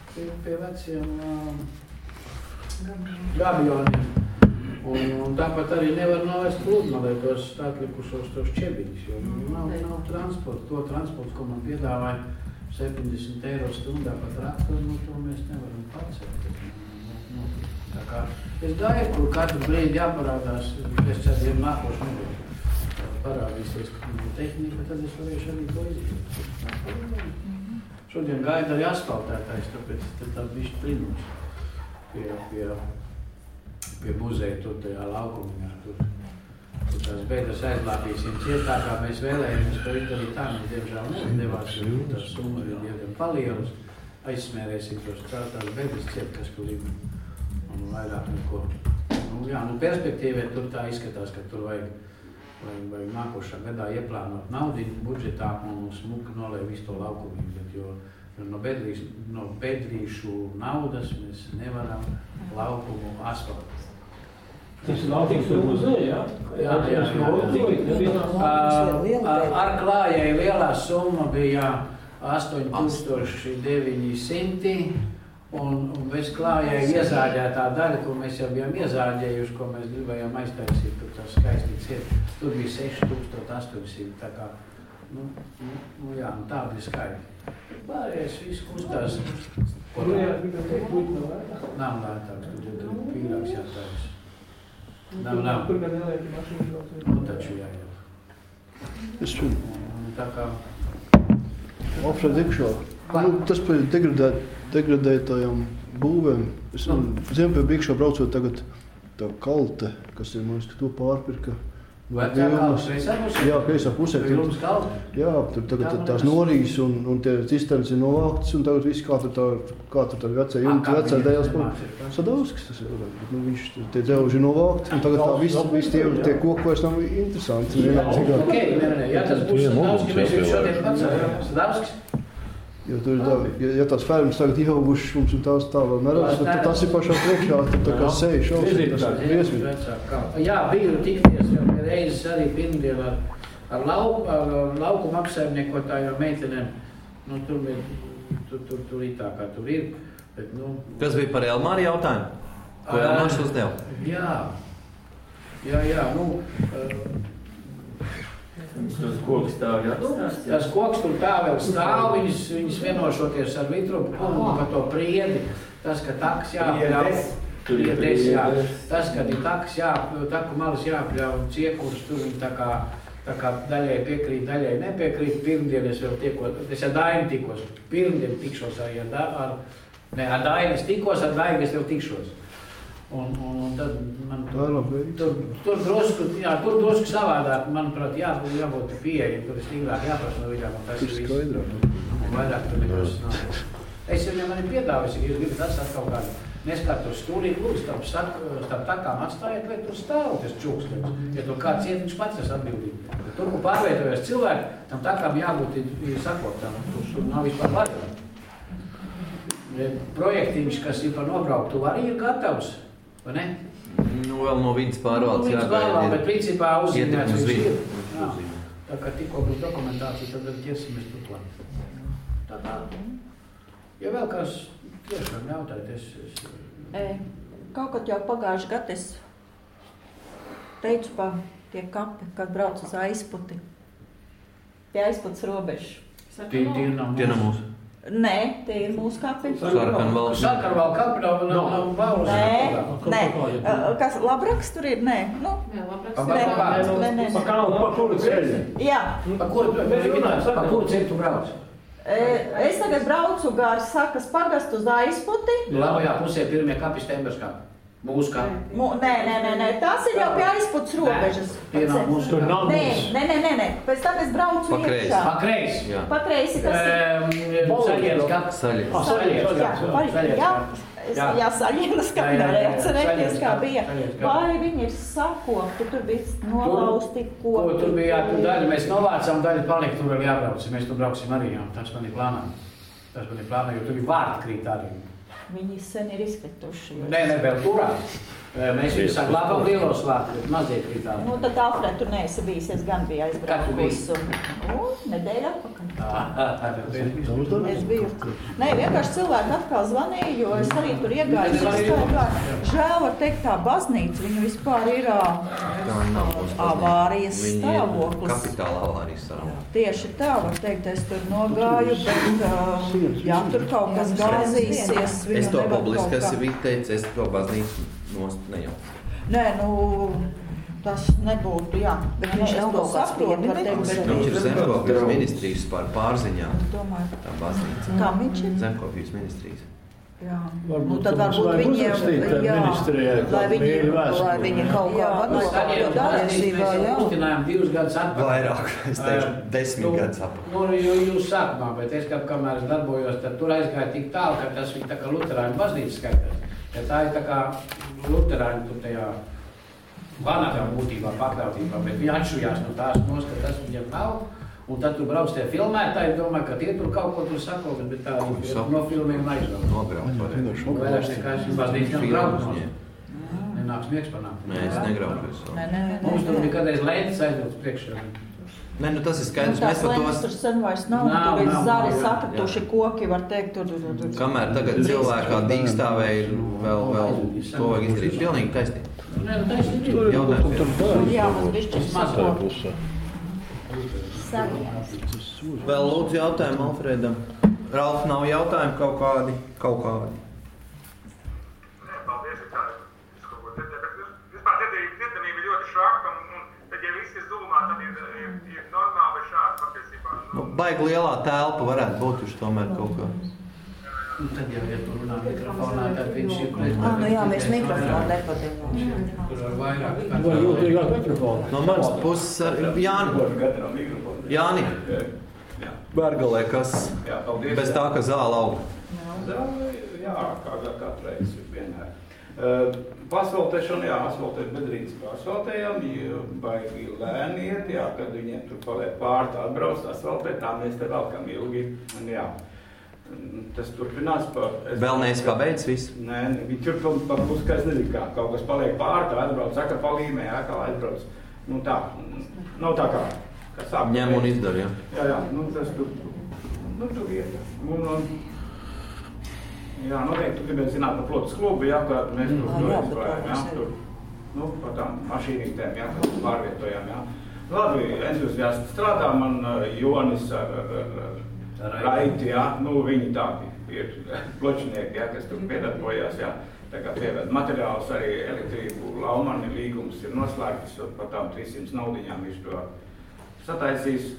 gabioniem. Un tāpat arī nevar novest pludmalē tos atlikušos ķebiņus, jo nav transporta. To transports, ko man piedāvāja 70 eiro stundā pa traktoru, to mēs nevaram pacelt. Tā kā es gāju, kur katru brīdi jāparādās, es ceru, nākošu nedēļu parādīsies tehnika, tad es varēšu arī to izdarīt. Šodien gaida arī asfaltētājs, tāpēc tad bišķi primums pie muzeja tur tajā laukumiņā. Tur tās beigas aizlāpīsim cietākā mēs vēlējamies to izdarīt tā, mēs diemžēl nedevās, jo tās summa ir diezgan palielas. Aizsmērēsim tos tās beigas ciet, kas tur ir un vairāk neko. Perspektīvē tur tā izskatās, ka tur vajag nākošā gadā ieplānot naudu budžetā un smuki nolēja visu to laukumiņu, bet jo no bedrīšu naudas mēs nevaram laukumu asfaltēt. Tas ir laukums ar muzeju, jā? Jā. Ar klājēju lielā summa bija 8900 un bez klājēju iezāģētā daļa, ko mēs jau bijām iezāģējuši, ko mēs gribējām aiztaisīt, tur tas skaisti ciet. Tur bija 6800, tā kā, tā bija skaidri. Pārējais viss kustās. Nav lētāks, tur pīrāks jātājas. Nav. Taču jāiet. Tā kā... Alfred iekšā. Tas par degradētajām būvēm. Es zinu, pie iekšā braucot tagad tā kalte, kas ir, man liekas, to pārpirka. Vecā kalte, kreisā pusē? Jā, kreisā pusē. Jā, tur tagad tās norīs un tie cisternas ir novāktas un tagad viss kā tur tā vecā dēļas Sadauskis tas ir. Viņš tie dzelži ir novākti un tagad tā viss tie koki vairs nav interesanti. Jā, tas būs Sadauskis, mēs jau šodien pats Sadauskis. Jo tur ir tā, ja tās fermas tagad ieaugušas mums un tās tā vēl neredz, tad tas ir pašā priekšā, tad tā kā seja šausmas, tas ir briesmīgi. Jā, biju tikties, jo reizes arī pirmdien ar lauku apsaimniekotājiem meitenēm, nu, tur ir tā, kā tur ir. Bet, nu, kas bija par Elmāru jautājumu? Ko Elmārs uzdeva? Jā, nu... Tas koks tā, jā? Tas koks tur tā vēl stāv, viņas vienošoties ar Vitrupu kungu par to priedi. Tas, ka taks jāpļauj, tas, kad ir taks taku malas jāpļauj ciekurs, tur viņi tā kā daļai piekrīt, daļai nepiekrīt. Pirmdien es vēl tikos, es ar Daini tikos, pirmdien tikšos ar Daini es tikos, ar Daini es vēl tikšos. Un tad man tur drusku savādāk, manuprāt, jābūt pieejam, tur stīvāk jāprasa no viņām, un tas ir viss. Un vairāk tur nekas nav. Es viņam mani piedāvāju, ja jūs gribat atstāt kaut kādu neskatot stūrīt, lūdzu, starp takām atstājiet, lai tur stāv tas čūkstens. Ja tur kāds iet, viņš pats tas atbildīgi. Tur, kur pārvietojas cilvēki, tam takām jābūt sakotām, tur nav vispār varētu. Projektiņš, kas ir par nobrauktu, arī ir gatavs. Vai ne? Nu, vēl no vidas pārvaldes jāgaida. Bet principā uzzīmēts viņš ir. Tā kā tikko būs dokumentācija, tad ķersimies turklāt. Tā. Ja vēl kāds tiešām jautājot, Kaut kad jau pagājuši gadu es teicu pa tie kapi, kad brauc uz aizputi. Pie aizputas robežas. Tie nav mūsu. Nē, tie ir mūsu kapi. Sarkanvalka kapi nav Baulas. Nē. Kas Labraks tur ir? Nē. Nu, Pa kuru ceļu? Jā. Pa kuru ceļu tu brauc? Es tagad braucu gar Sakas pagastu uz aizputi. Labajā pusē pirmie kapi Stembers kapi. Mūsu kapi. Nē. Tas ir jau pie aizputas robežas. Tie nav mūsu kapi. Nē. Pēc tam es braucu iekšā. Pa kreisi, kas ir? Saļienas kapi. Jā, Saļienas kapi. Neatcerēties, kā bija. Vai viņi ir sakopti, tur bija nolausti koki? Tur bija daļa, mēs novācām, daļa palika, tur vēl jābrauc. Mēs tur brauksim arī, jā. Tas man ir plānā, jo tur ir vārti krīt arī. Viņi sen ir izkrituši. Nē, vēl turās. Mēs viņu saglābām lielos vārtus, bet mazie krītāli. Nu, tad Alfred, tu neesi bijis, es gan biju aizbraukusi. Nedēļa atpakaļ. Es biju. Nē, vienkārši cilvēki atkal zvanīja, jo es arī tur iegāju. Žēl var teikt, tā baznīca, viņa vispār ir avārijas stāvoklis. Kapitāla avārijas stāvoklis. Tieši tā, var teikt, es tur nogāju, bet ja tur kaut kas gāzīsies, es to publiski esmu teicis, es to baznīcu nost nejaucu. Nē, nu, tas nebūtu, jā. Bet viņš to saprot, var teikt, bet... Viņš ir Zemkopijas ministrijas pārziņā, tā baznīca. Kā viņš ir? Zemkopijas ministrijas. Jā. Nu, tad varbūt viņiem, lai viņi kaut kā vadot, jo dārēsībā, jā. Uztinājām 2 gadus atpakaļ. Vairāk, es teikšu 10 gadus atpakaļ. Nu, jūs sākumā, bet es kamēr es darbojos, tad tur aizgāja tik tālu, ka tas viņa tā kā luterāņu baznīca skaitās. Ja tā ir tā kā luterāņu tur tajā vanagā būtībā, pakļautībā, bet viņi atšujās no tās nos, ka tas viņam nav. Un tad tu brauc tie filmētāji, domāju, ka tie tur kaut ko tur sako, bet tā no filmiem aizvēl. Vairāk nekā es baznīca nav brauc. Nenāks miegs panākt. Nē, es negraužos. Mums tur bija kādreiz lētas aizvilks priekšā. Nē, nu tas ir skaidrs, mēs par tos... Tur sen vairs nav, tur ir zari sakrituši koki, var teikt, tur... Kamēr tagad cilvēkā dīkstāvēja, vēl to vajag izdarīt. Pilnīgi taisnīgi. Nē, taisnīgi. Jā, mums bišķis sakot. Vēl lūdzu jautājumu Alfredam. Ralf, nav jautājumu kaut kādi? Nē, paldies, tā vispār dzirdamība ļoti šraka, un tad, ja viss ir zumā, tad ir normāli vai šādi patiesībā. Nu, baigi lielā telpa varētu būt už tomēr kaut kā. Tad jau, ja tu runā mikrofonā, tad viņš ir... Nu jā, mēs mikrofonu nepadījām. Tur var vairāk. Vai jūtīgāk mikrofonu? No manas puses, Jāni, Bērgalē, kas bez tā, ka zāle aug? Jā, kā katreiz vienmēr. Pasvaltēšana, jā, asfaltēt bedrītes pasvaltējām, baigi lēni iet, jā, kad viņiem tur paliek pārta atbrauc asfaltēt, tā mēs te velkam ilgi, un jā. Tas turpinās Vēl neesi pabeidz visu? Nē, viņi tur pa puskā, es nezinu kā, kaut kas paliek pārta, atbrauc, saka palīmē, kā atbrauc. Nu tā, nav tā kā. Ņem un izdara, jā. Jā, tas tur iet. Jā, noteikti tu gribētu zināt par flotas klubu, jā, kā mēs tur izklājām, jā, tur, par tām mašīnītēm, jā, kā pārvietojām, jā. Labi, entuziasti strādā, man Jonis ar Raiti, jā, viņi tādi ir pločinieki, jā, kas tur piedarbojās, jā, tā kā pieved materiālus arī elektrību, Laumani līgums ir noslēgts, par tām 300 naudiņām viņš to sataisīs,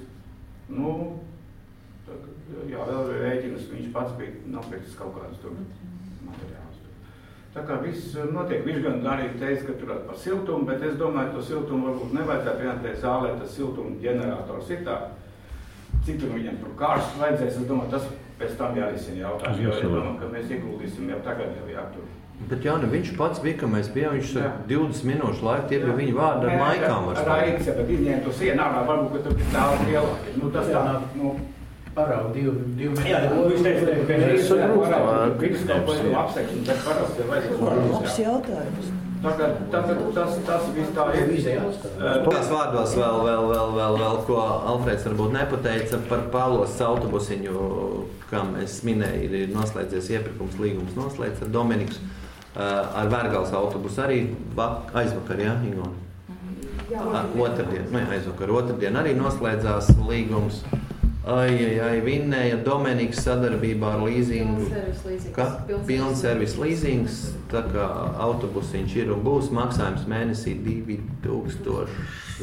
jā, vēl rēķinas, viņš pats bija nopircis kaut kādus tur materiālus. Tā kā viss notiek, viņš gan arī teica, ka tur par siltumu, bet es domāju, to siltumu varbūt nevajadzētu vienotē zālē, tas siltuma ģenerators ir tā. Cik tur viņam tur kārstu vajadzēs, es domāju, tas pēc tam jārisina jautājumu, jo es domāju, ka mēs ieguldīsim jau tagad jau jātur. Bet Jāni, viņš pats bija, ka mēs bijām, viņš 20 minūšu laiku, tie bija viņa vārdi ar maikām var spēlēt. Raiks, ja, bet izņēma to sienu ārā, varbūt, ka tur daudz lielāki. Tas tā, Paraugu 2 metru. Jā, viņš teica, ka mēs paraugu krikstēju apsekšanu, bet paraugu ir vajadzēs. Labs jautājums. Tas viss tā ir. Tās vārdos vēl, ko Alfrēds varbūt nepateica par Pāvlos autobusiņu, kā mēs minēju, ir noslēdzies iepirkums līgums noslēdz ar Dominiks, ar Vērgals autobusu arī aizvakar, jā, Ingona? Otrdien arī noslēdzās līgums. Vinnēja Dominiks sadarbībā ar līzingu. Pilns servis līzings, tā kā autobusiņš ir un būs, maksājums mēnesī 2000.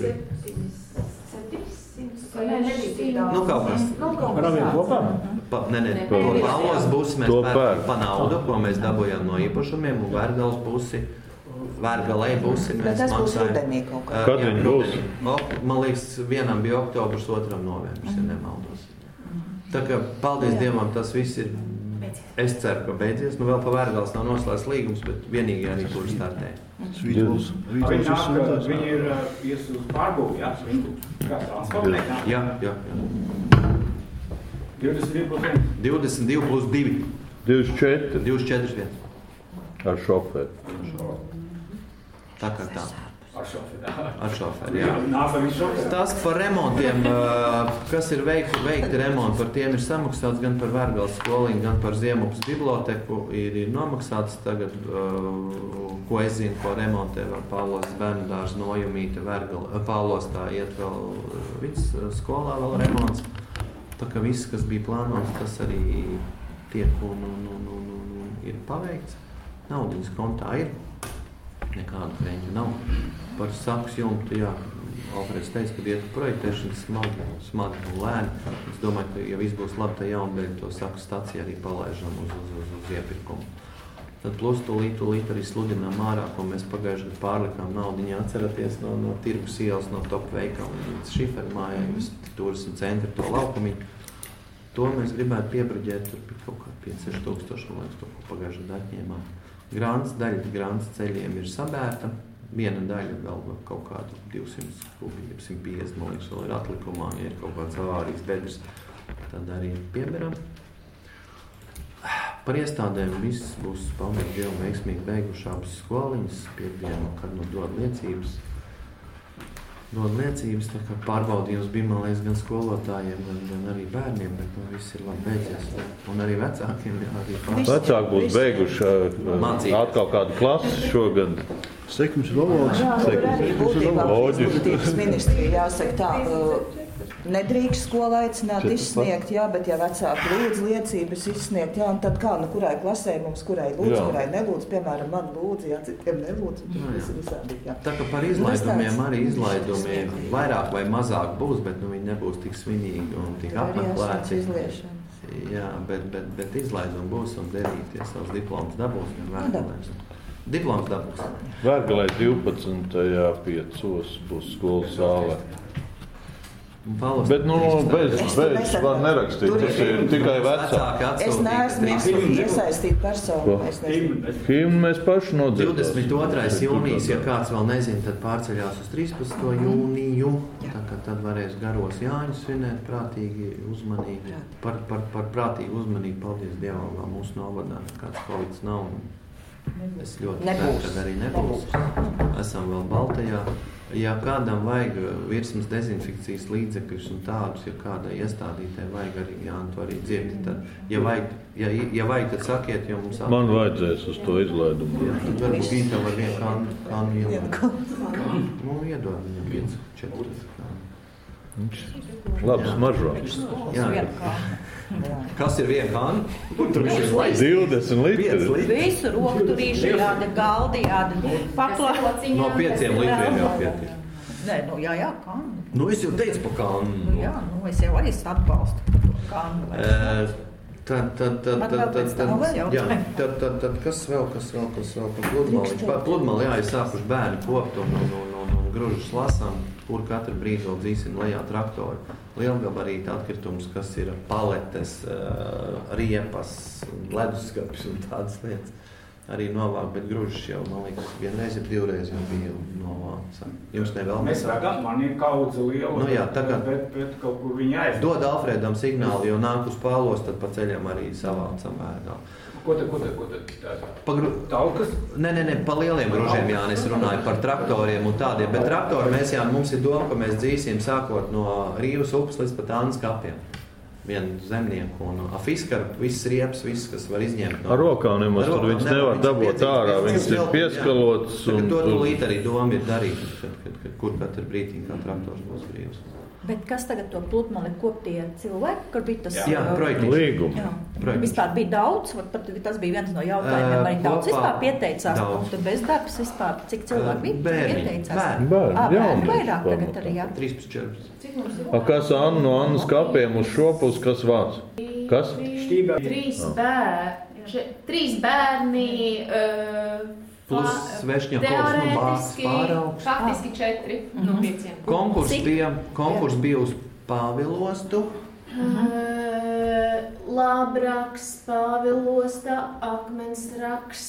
Kaut kas. Pāvlos busi mēs pērkam pa naudu, ko mēs dabujam no īpašumiem, un Vērgals busi. Vērgalē busi mēs maksājam. Kad viņi būs? Man liekas, vienam bija oktobrs, otram novembris, ja nemaldos. Tā kā, paldies Dievam, tas viss ir, es ceru, ka beidzies. Vēl pa Vērgals nav noslēgts līgums, bet vienīgi arī tur startē. Viņi ir ies uz pārbūvi, jā? Viņi kā transformēt? Jā. 22 plus 2. 24. 24 vien. Ar šoferi. Tā kā tā. Ar šoferi, jā. Tas par remontiem, kas ir veikti remonti, par tiem ir samaksāts gan par Vērgals skoliņu, gan par Ziemupas biblioteku ir nomaksāts tagad, ko es zinu, ko remontē Pāvlos bērnu dārza nojumīte, Pāvlos tā iet vēl vids skolā vēl remonts. Tā kā viss, kas bija plānots, tas arī tiek un ir paveikts. Naudiņas kontā ir. Nekāda kreņa nav. Par sakas jumtu, jā, Alfrēds teica, ka iet projektēšana smagi un lēni. Es domāju, ka, ja viss būs labi, tad jaunbēļ to sakas staciju arī palaižam uz iepirkumu. Tad plus tūlīt arī sludinām ārā, ko mēs pagājuši gadu pārlikām naudiņā, atceraties no tirgus ielas, no top veikala līdz Šifermājai, turismu centri, to laukumiņu. To mēs gribētu piebraģēt, tur bija kaut kā 5-6 tūkstoši, man liekas, to, ko pagājuši gadu atņēmām. Grāns ceļiem ir sabērta, viena daļa vēl kaut kādu 200 kubīgi, 150, man liekas, vēl ir atlikumā, ja ir kaut kāds avārijas bedres, tad arī pieberam. Par iestādēm viss būs, paldies Dievam, veiksmīgi beiguši abas skoliņas, piekdienu, kad dod liecības, tā kā pārbaudījums bija, man liekas, gan skolotājiem, gan arī bērniem, bet viss ir labi beidzies. Un arī vecākiem, jā, arī pārbaudījums. Vecāki būs beiguši atkal kādu klasi šogad. Sekums valodas. Jā, tur arī būtībā izglītības ministrija jāsaka tā, nedrīkst skolu aicināt izsniegt, jā, bet ja vecāki lūdz liecības izsniegt, jā, un tad kā, kurai klasē mums, kurai lūdz, kurai nelūdz, piemēram, man lūdz, jā, citiem nelūdz, un tas ir visādi, jā. Tā kā par izlaidumiem arī izlaidumiem vairāk vai mazāk būs, bet viņi nebūs tik svinīgi un tik apmeklēti. Jā, bet izlaidumi būs un derītie savus diplomus dabūs, gan Vērgalēs. Diploms dabūs. Vērgalēs 12. 5. būs skolas zālē. Bet, bez var nerakstīt, tas ir tikai vecāki. Es neesmu iesaistīta persona. Himnu mēs paši nodzirdāsim. 22. jūnijas, ja kāds vēl nezina, tad pārceļās uz 13. jūniju. Tā kā tad varēs garos Jāņus svinēt prātīgi, uzmanīgi. Par prātīgu uzmanību, paldies Dievam, vēl mūsu novadā kāds Covids nav. Es ļoti ceru, kad arī nebūs. Esam vēl Baltajā. Ja kādam vajag virsmas dezinfekcijas līdzekļus un tādus, ja kādai iestādītē vajag arī, Jāni, to arī dzirdi, tad, ja vajag, tad sakiet, jo mums Man vajadzēs uz to izlaidumu. Jā, tad varbūt Gītam var vienu kānu ielēt. Nu, iedod viņam 5-4 kānu. Labi smaržo. Jā. Kas ir viena kāna? Tur viņš ir 20 litri. Visu rokturīšu jāda, galdi jāda, paklāciņā. No 5 litriem jau pietiek. Nē, nu jā, kānu. Nu, es jau teicu pa kānu. Nu, jā, nu, es jau arī atbalstu kānu. Tad, kas vēl par pludmali? Pludmali, jā, ir sākuši bērni kopt un gružus lasām, kur katru brīdi vēl dzīsim lejā traktori. Lielgabarīta atkritums, kas ir paletes, riepas, leduskapis un tādas lietas. Arī novāk, bet gružus jau, man liekas, vienreiz ir 2 reizes jau bija novākts. Jums nevēl mēs ragam, man ir kaudze liela, nu, jā, tagad bet kaut kur viņa aiz. Dod Alfredam signālu, jo nāk uz Pālos, tad pa ceļam arī savācam vērgā. Ko tad? Talkas? Nē, pa lieliem gružiem, Jāni, es runāju par traktoriem un tādiem, bet traktori mēs, Jāni, mums ir doma, ka mēs dzīsim sākot no Rīvas upes līdz pat Ānas kapiem. Vienu zemnieku un fiskaru, viss riepas, viss, kas var izņemt. Ar rokām nemaz tur viņš nevar dabūt ārā, viņš ir pieskalots. To tūlīt arī doma ir darīt, kur katru brīdī kā traktors būs brīvs. Bet kas tagad to pludmali koptie cilvēki, kur bija tas līgums? Vispār bija daudz, pat tas bija viens no jautājumiem, arī daudz vispār pieteicās, un tur bezdarbs vispār, cik cilvēki bija pieteicās? Bērni vairāk tagad arī, jā. 13-14. Kas Anna no Annas kapiem uz šo pusi, kas vāc? Kas? 3 bērni, plus Svešņakovs, nu bāzes pāraugs. Faktiski 4 no 5. Konkurs bija uz Pāvilostu. Labraks, Pāvilosta, Akmensraks,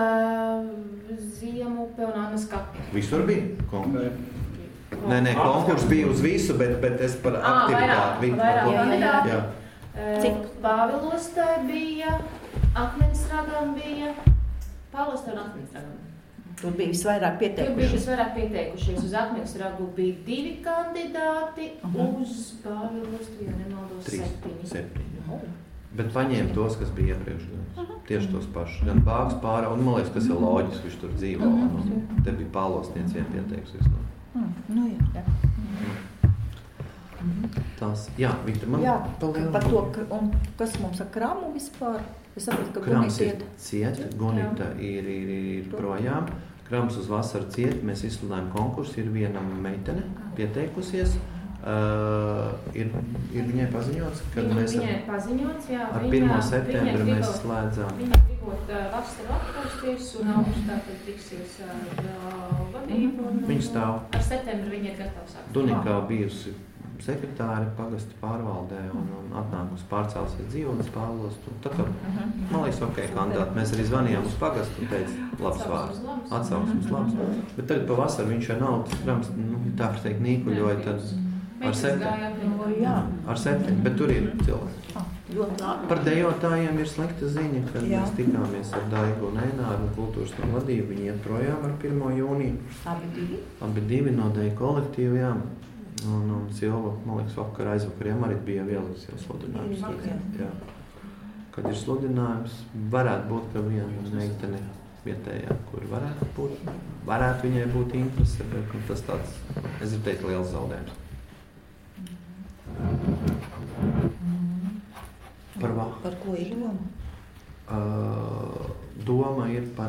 Ziemupe un Annas kapi. Visur bija konkurs? Nē, konkurs bija uz visu, bet es par aktivitāti. Vairāk. Cik Pāvilostā bija, Akmensragam bija, Pāvilostā un Akmensragam. Tur bija visvairāk pieteikušies. Uz Akmensragu bija 2 kandidāti, uz Pāvilostu, ja nemaldos, 7. Bet paņēma tos, kas bija iepriekš. Tieši tos pašus. Gan Bāgs pārā, un man liekas, kas ir loģiski, viņš tur dzīvo. Te bija Pālostniec vien pieteikusies. Nu, jā. Tās, jā, Vita, man par to, un kas mums ar kramu vispār? Es saprotu, ka Krams ir ciet, Gunita ir projām. Krams uz vasaru ciet, mēs izsludājam konkursu, ir viena meitene pieteikusies. Ir viņai paziņots, kad mēs ar 1. septembri mēs slēdzām. Viņa gribot vasaru atpūsties un augustā tad tiksies ar vadību. Viņa stāv. Ar septembri viņa ir gatava sākt. Dunikā bijusi sekretāri pagasta pārvaldē un atnākusi pārcēlusies dzīvot Pāvilos. Tā kā, man liekas, ok, kandidāti. Mēs arī zvanījām uz pagastu un teica, labs vārds, atsauksmes labs. Bet tagad pavasar viņš jau nav, Krams, tā kā teikt, nīkuļoja tad ar septiņu, bet tur ir cilvēki. Par dejotājiem ir slikta ziņa, kad mēs tikāmies ar Daigu un Eināru kultūras no vadību. Viņi iet projām ar 1. jūniju. Abi divi no deju kolektīvu, jā. Un Silva, man liekas, aizvakariem arī bija vielas jau sludinājums. Jā. Kad ir sludinājums, varētu būt, ka viena meitene vietējā, kur varētu viņai būt interese, bet tas tāds, es gribu teikt, liels zaudējums. Par ko ir doma? Doma ir par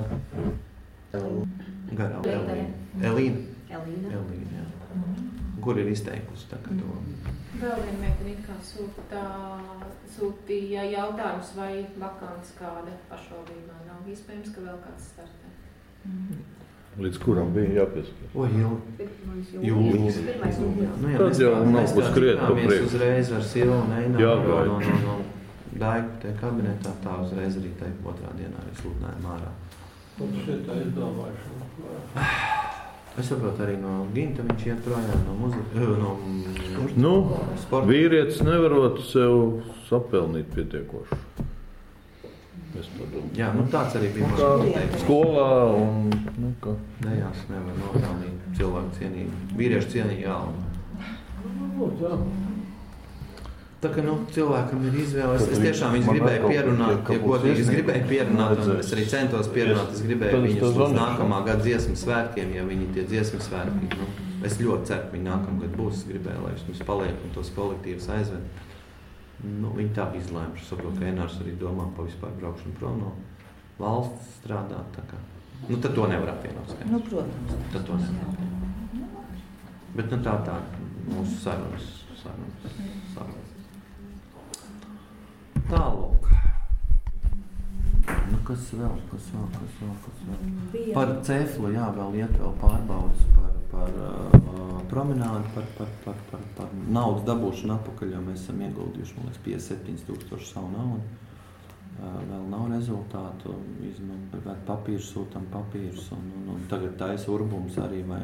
Elīnu, jā. Kur ir izteikusi tā kā doma? Vēl viena meitene kā sūtīja jautājums, vai vakants kāda pašvaldībā nav iespējams, ka vēl kāds startē. Līdz kuram bija jāpieskatās? Jūlijas. Tad jau nav uz kriet pa priekšu. Uzreiz ar Silvu un Eināru no Daigu te kabinetā, tā uzreiz arī te 2. dienā arī sludinājām ārā. Un šeit aizdomāšu. Es saprotu arī no Ginta, viņš iet projām no sporta. Vīrietis nevarot sev sapelnīt pietiekoši. Jā, nu tāds arī bija mums. Skolā un, nu, ka... Nejās nevar nopelnīt cilvēku cienību. Vīriešu cienību jālama. Tā kā, nu, cilvēkam ir izvēle. Es tiešām viņus gribēju pierunāt, ja godīgi, es gribēju pierunāt, un es arī centos pierunāt, es gribēju viņus uz nākamā gada dziesmu svētkiem, ja viņi tie dziesmu svētki, nu, es ļoti ceru, ka viņi nākamgad būs, es gribēju, lai mums paliek un tos kolektīvus aizved. Nu, viņi tā izlēma, es saprotu, ka Enārs arī domā pa vispār braukšanu prom no valsts strādāt, tā kā. Nu, tad to nevar apvienot, skaidrs. Nu, protams. Tad to nevar apvienot. Bet, nu, tā mūsu sarunas. Tālāk. Nu, kas vēl? Par ceflu, jā, vēl iet vēl pārbaudas par promenādu, par naudas dabūšanu atpakaļ, jo mēs esam ieguldījuši, man liekas, 57,000 savu naudu. Vēl nav rezultātu, izmantot papīrus, sūtam papīrus, un tagad taisa urbums arī vai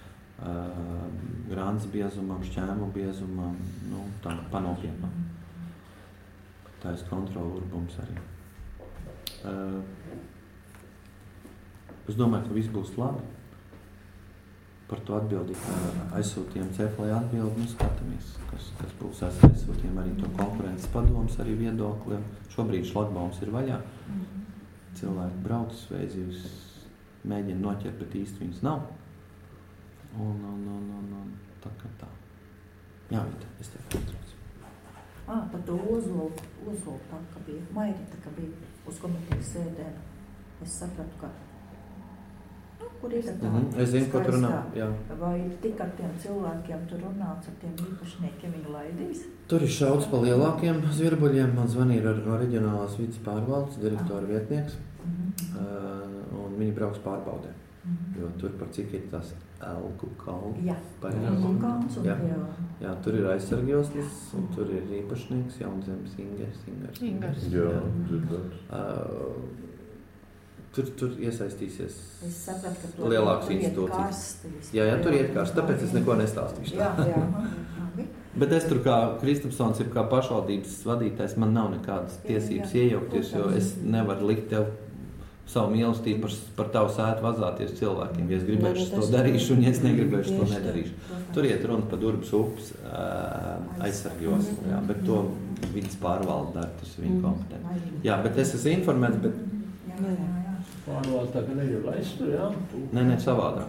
grāns biezumam, šķēmu biezumam, nu, tā panopietnam. Taisa kontrola urbums arī. Es domāju, ka viss būs labi. Par to atbildīgi aizsūtījām ceflai atbildi, nu skatāmies, kas būs aizsūtījām arī to konkurences padomus, arī viedokli. Šobrīd šlagbaums ir vaļā. Cilvēki brauc, Svēdzības mēģina noķert, bet īsti viņas nav. Un tā kā tā. Jā, Vita, es tev patraucu. Par to Ozolu tā, ka bija Mairita, ka bija uz komitejas sēdēm. Es sapratu, ka kur ir tā es zinu, ko tu runā, jā. Vai tik ar tiem cilvēkiem tu runāts, ar tiem īpašniekiem viņu laidīs? Tur ir šauts pa lielākiem zvirbuļiem. Man zvanīja ar reģionālās vides pārvaldes direktora vietnieks, un viņi brauks pārbaudē. Jo tur par cik ir tas Elku kalns. Jā, Elku kalns. Jā, tur ir aizsargjoslis, un tur ir īpašnieks Jaunzemes Ingers. Tur iesaistīsies lielākas institūcijas. Jā, tur iet karsts, tāpēc es neko nestāstīšu. Jā. Bet es tur kā Kristapsons ir kā pašvaldības vadītājs, man nav nekādas tiesības iejaukties, jo es nevaru likt tev savu mīlestību par tavu sētu vazāties cilvēkiem. Ja es gribēšu to darīšu, un ja es negribēšu to nedarīšu. Tur iet runa par Durbas upes aizsargjos, jā, bet to vidas pārvalde dara, tas ir viņa kompetenti. Jā, bet es esmu informēts, bet... Pārvalde tā, ka neļu laist tur, jā? Nē, savādāk.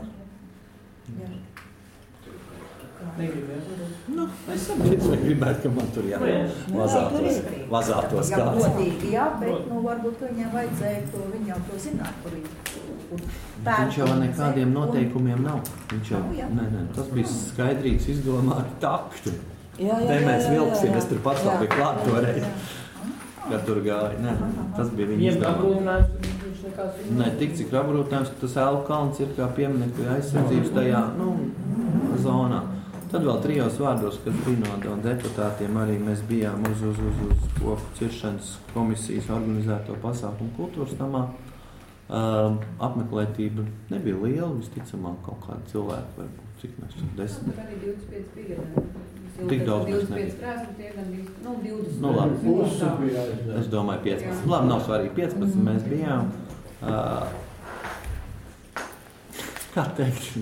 Nu, es gribētu, ka man tur vazātos kāds. Godīgi, jā, bet varbūt viņam vajadzēja to, viņi jau to zināt, kur viņš jau nekādiem noteikumiem nav. Nē, tas bija skaidrīts izdomāti takti. Te mēs vilksim, es tur pats vēl biju klāt toreiz. Kad tur gāja, nē, tas bija viņa izdomāti. Nē, tik cik apgrūtinājums, ka tas Elku kalns ir kā pieminekļu aizsardzības tajā, zonā. Tad vēl 3 vārdos, kas bija no deputātiem, arī mēs bijām uz koku ciršanas komisijas organizēto pasākumu kultūras namā. Apmeklētība nebija liela, visticamāk kaut kādi cilvēki varbūt, cik mēs tur 10. Arī 25 bija. Tik daudz mēs nebija. Nu labi, es domāju 15. Labi, nav svarīgi 15, mēs bijām. Kā teikt?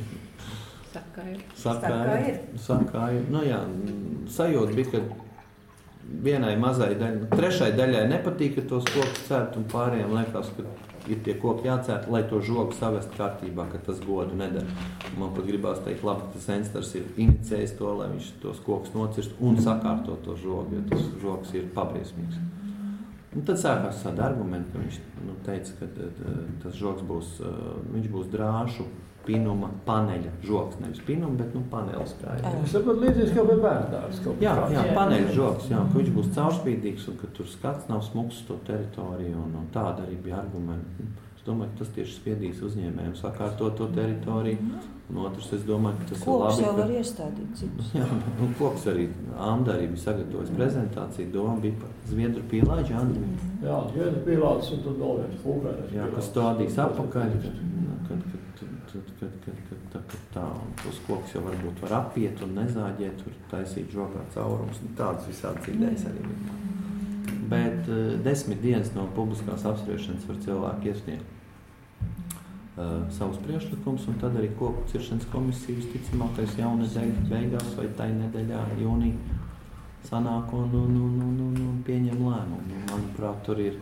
Sakai. Nu jā, sajūta bija, ka vienai mazai daļai, trešai daļai nepatīk, ka tos kokus cērt, un pārējiem liekas, ka ir tie koki jācērt, lai to žogu savest kārtībā, ka tas godu nedara. Man pat gribās teikt, labi, ka tas Enstars ir inicējis to, lai viņš tos kokus nocirst un sakārto to žogu, jo tas žogs ir pabriesmīgs. Un tad sākās tādi argumenti, ka viņš teica, ka tas žogs būs, viņš būs drāšu pinuma paneļa žogs, nevis pinuma, bet panelis kā ir. Es saprotu līdzīgs kā pie bērndārs. Jā, paneļa žogs, jā, ka viņš būs caurspīdīgs un ka tur skats nav smuks to teritoriju un tāda arī bija argumenti. Es domāju, ka tas tieši spiedīs uzņēmējiem sakārtot to teritoriju. Un otrs, es domāju, ka tas ir labi. Koks jau var iestādīt citus. Jā, un koks arī, Anda arī bija sagatavojis prezentāciju, doma bija par Zviedru pīlāģi, Anda bija. Jā, Zviedru pīlāģis un tad vēl viens fūkainis. Jā, kas stādīs apakaļ, kad tā, un tos kokus jau varbūt var apiet un nezāģēt, tur taisīt žogā caurums, un tādas visādas idejas arī bija. bet 10 dienas no publiskās apspriešanas var cilvēki iesniegt savus priekšlikumus, un tad arī koku ciršanas komisija visticamākais jaunedēļas beigās vai tai nedēļā jūnija sanāk un pieņem lēmumu. Manuprāt, tur ir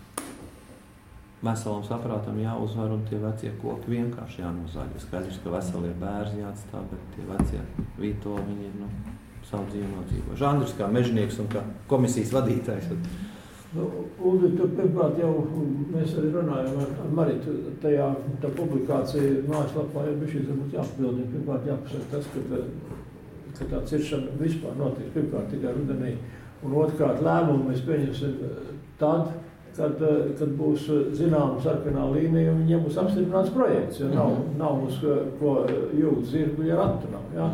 veselam saprātam jāuzvar, un tie vecie koki vienkārši jānozaļo. Skaidrs, ka veselie bērzi jāatstā, bet tie vecie vītoli, viņi ir savu dzīvi nodzīvojuši. Andris kā mežnieks un kā komisijas vadītājs. Uldi, tur pirmkārt jau mēs arī runājam ar Maritu, tā publikācija mājaslapā ir bijuši jāpildina. Pirmkārt jāpasaka tas, ka tā ciršana vispār notiks pirmkārt tikai rudenī. Un otrkārt lēmumu mēs pieņemsim tad, kad būs zināma sarkanā līnija un viņiem būs apstiprināts projekts, jo nav mums ko jūgt zirgu, ja ratu nav. Ja?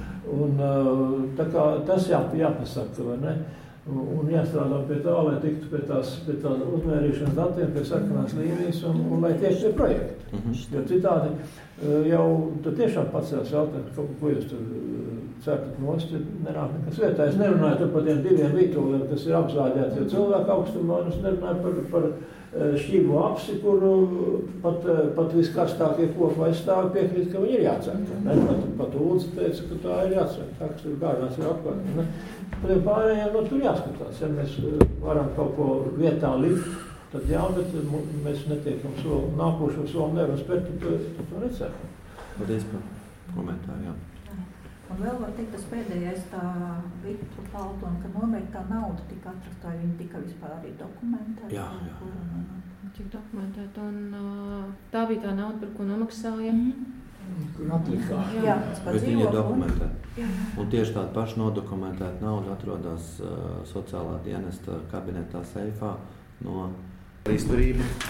Un tā kā tas jāpasaka, vai ne? Un jāstrādā pie tā, lai tiktu pie tās uzmērīšanas datiem, pie sarkanās līnijas un lai tieši pie projekta. Jo citādi jau tad tiešām pacēls jautājumu, ko jūs tur certat nost, nenāk nekas vietā. Es nerunāju tur par tiem 2 vītoliem, kas ir apzāģēti jau cilvēku augstumā, un es nerunāju par šķību apsi, kur pat viskarstākie koki aizstāvi piekrīt, ka viņi ir jācērt. Pat Ulds teica, ka tā ir jācērt, tā, kas tur gādās ir apkārt. Par tiem pārējiem tur jāskatās, ja mēs varam kaut ko vietā likt, tad jā, bet mēs netiekam soli, nākošo soli nevaram spērt, tad to neceram. Paldies par komentāru, jā. Un vēl var teikt, tas pēdējais tā Viktu Paltona, ka noteikti tā nauda tika atrastā, viņa tika vispār arī dokumentēta. Jā. Tika dokumentēta, un tā bija tā nauda, par ko nomaksāja. Atlikā. Jā, bet viņi ir dokumentēti. Un tieši tāda paša nodokumentēta nauda atrodas sociālā dienesta kabinetā seifā no izturība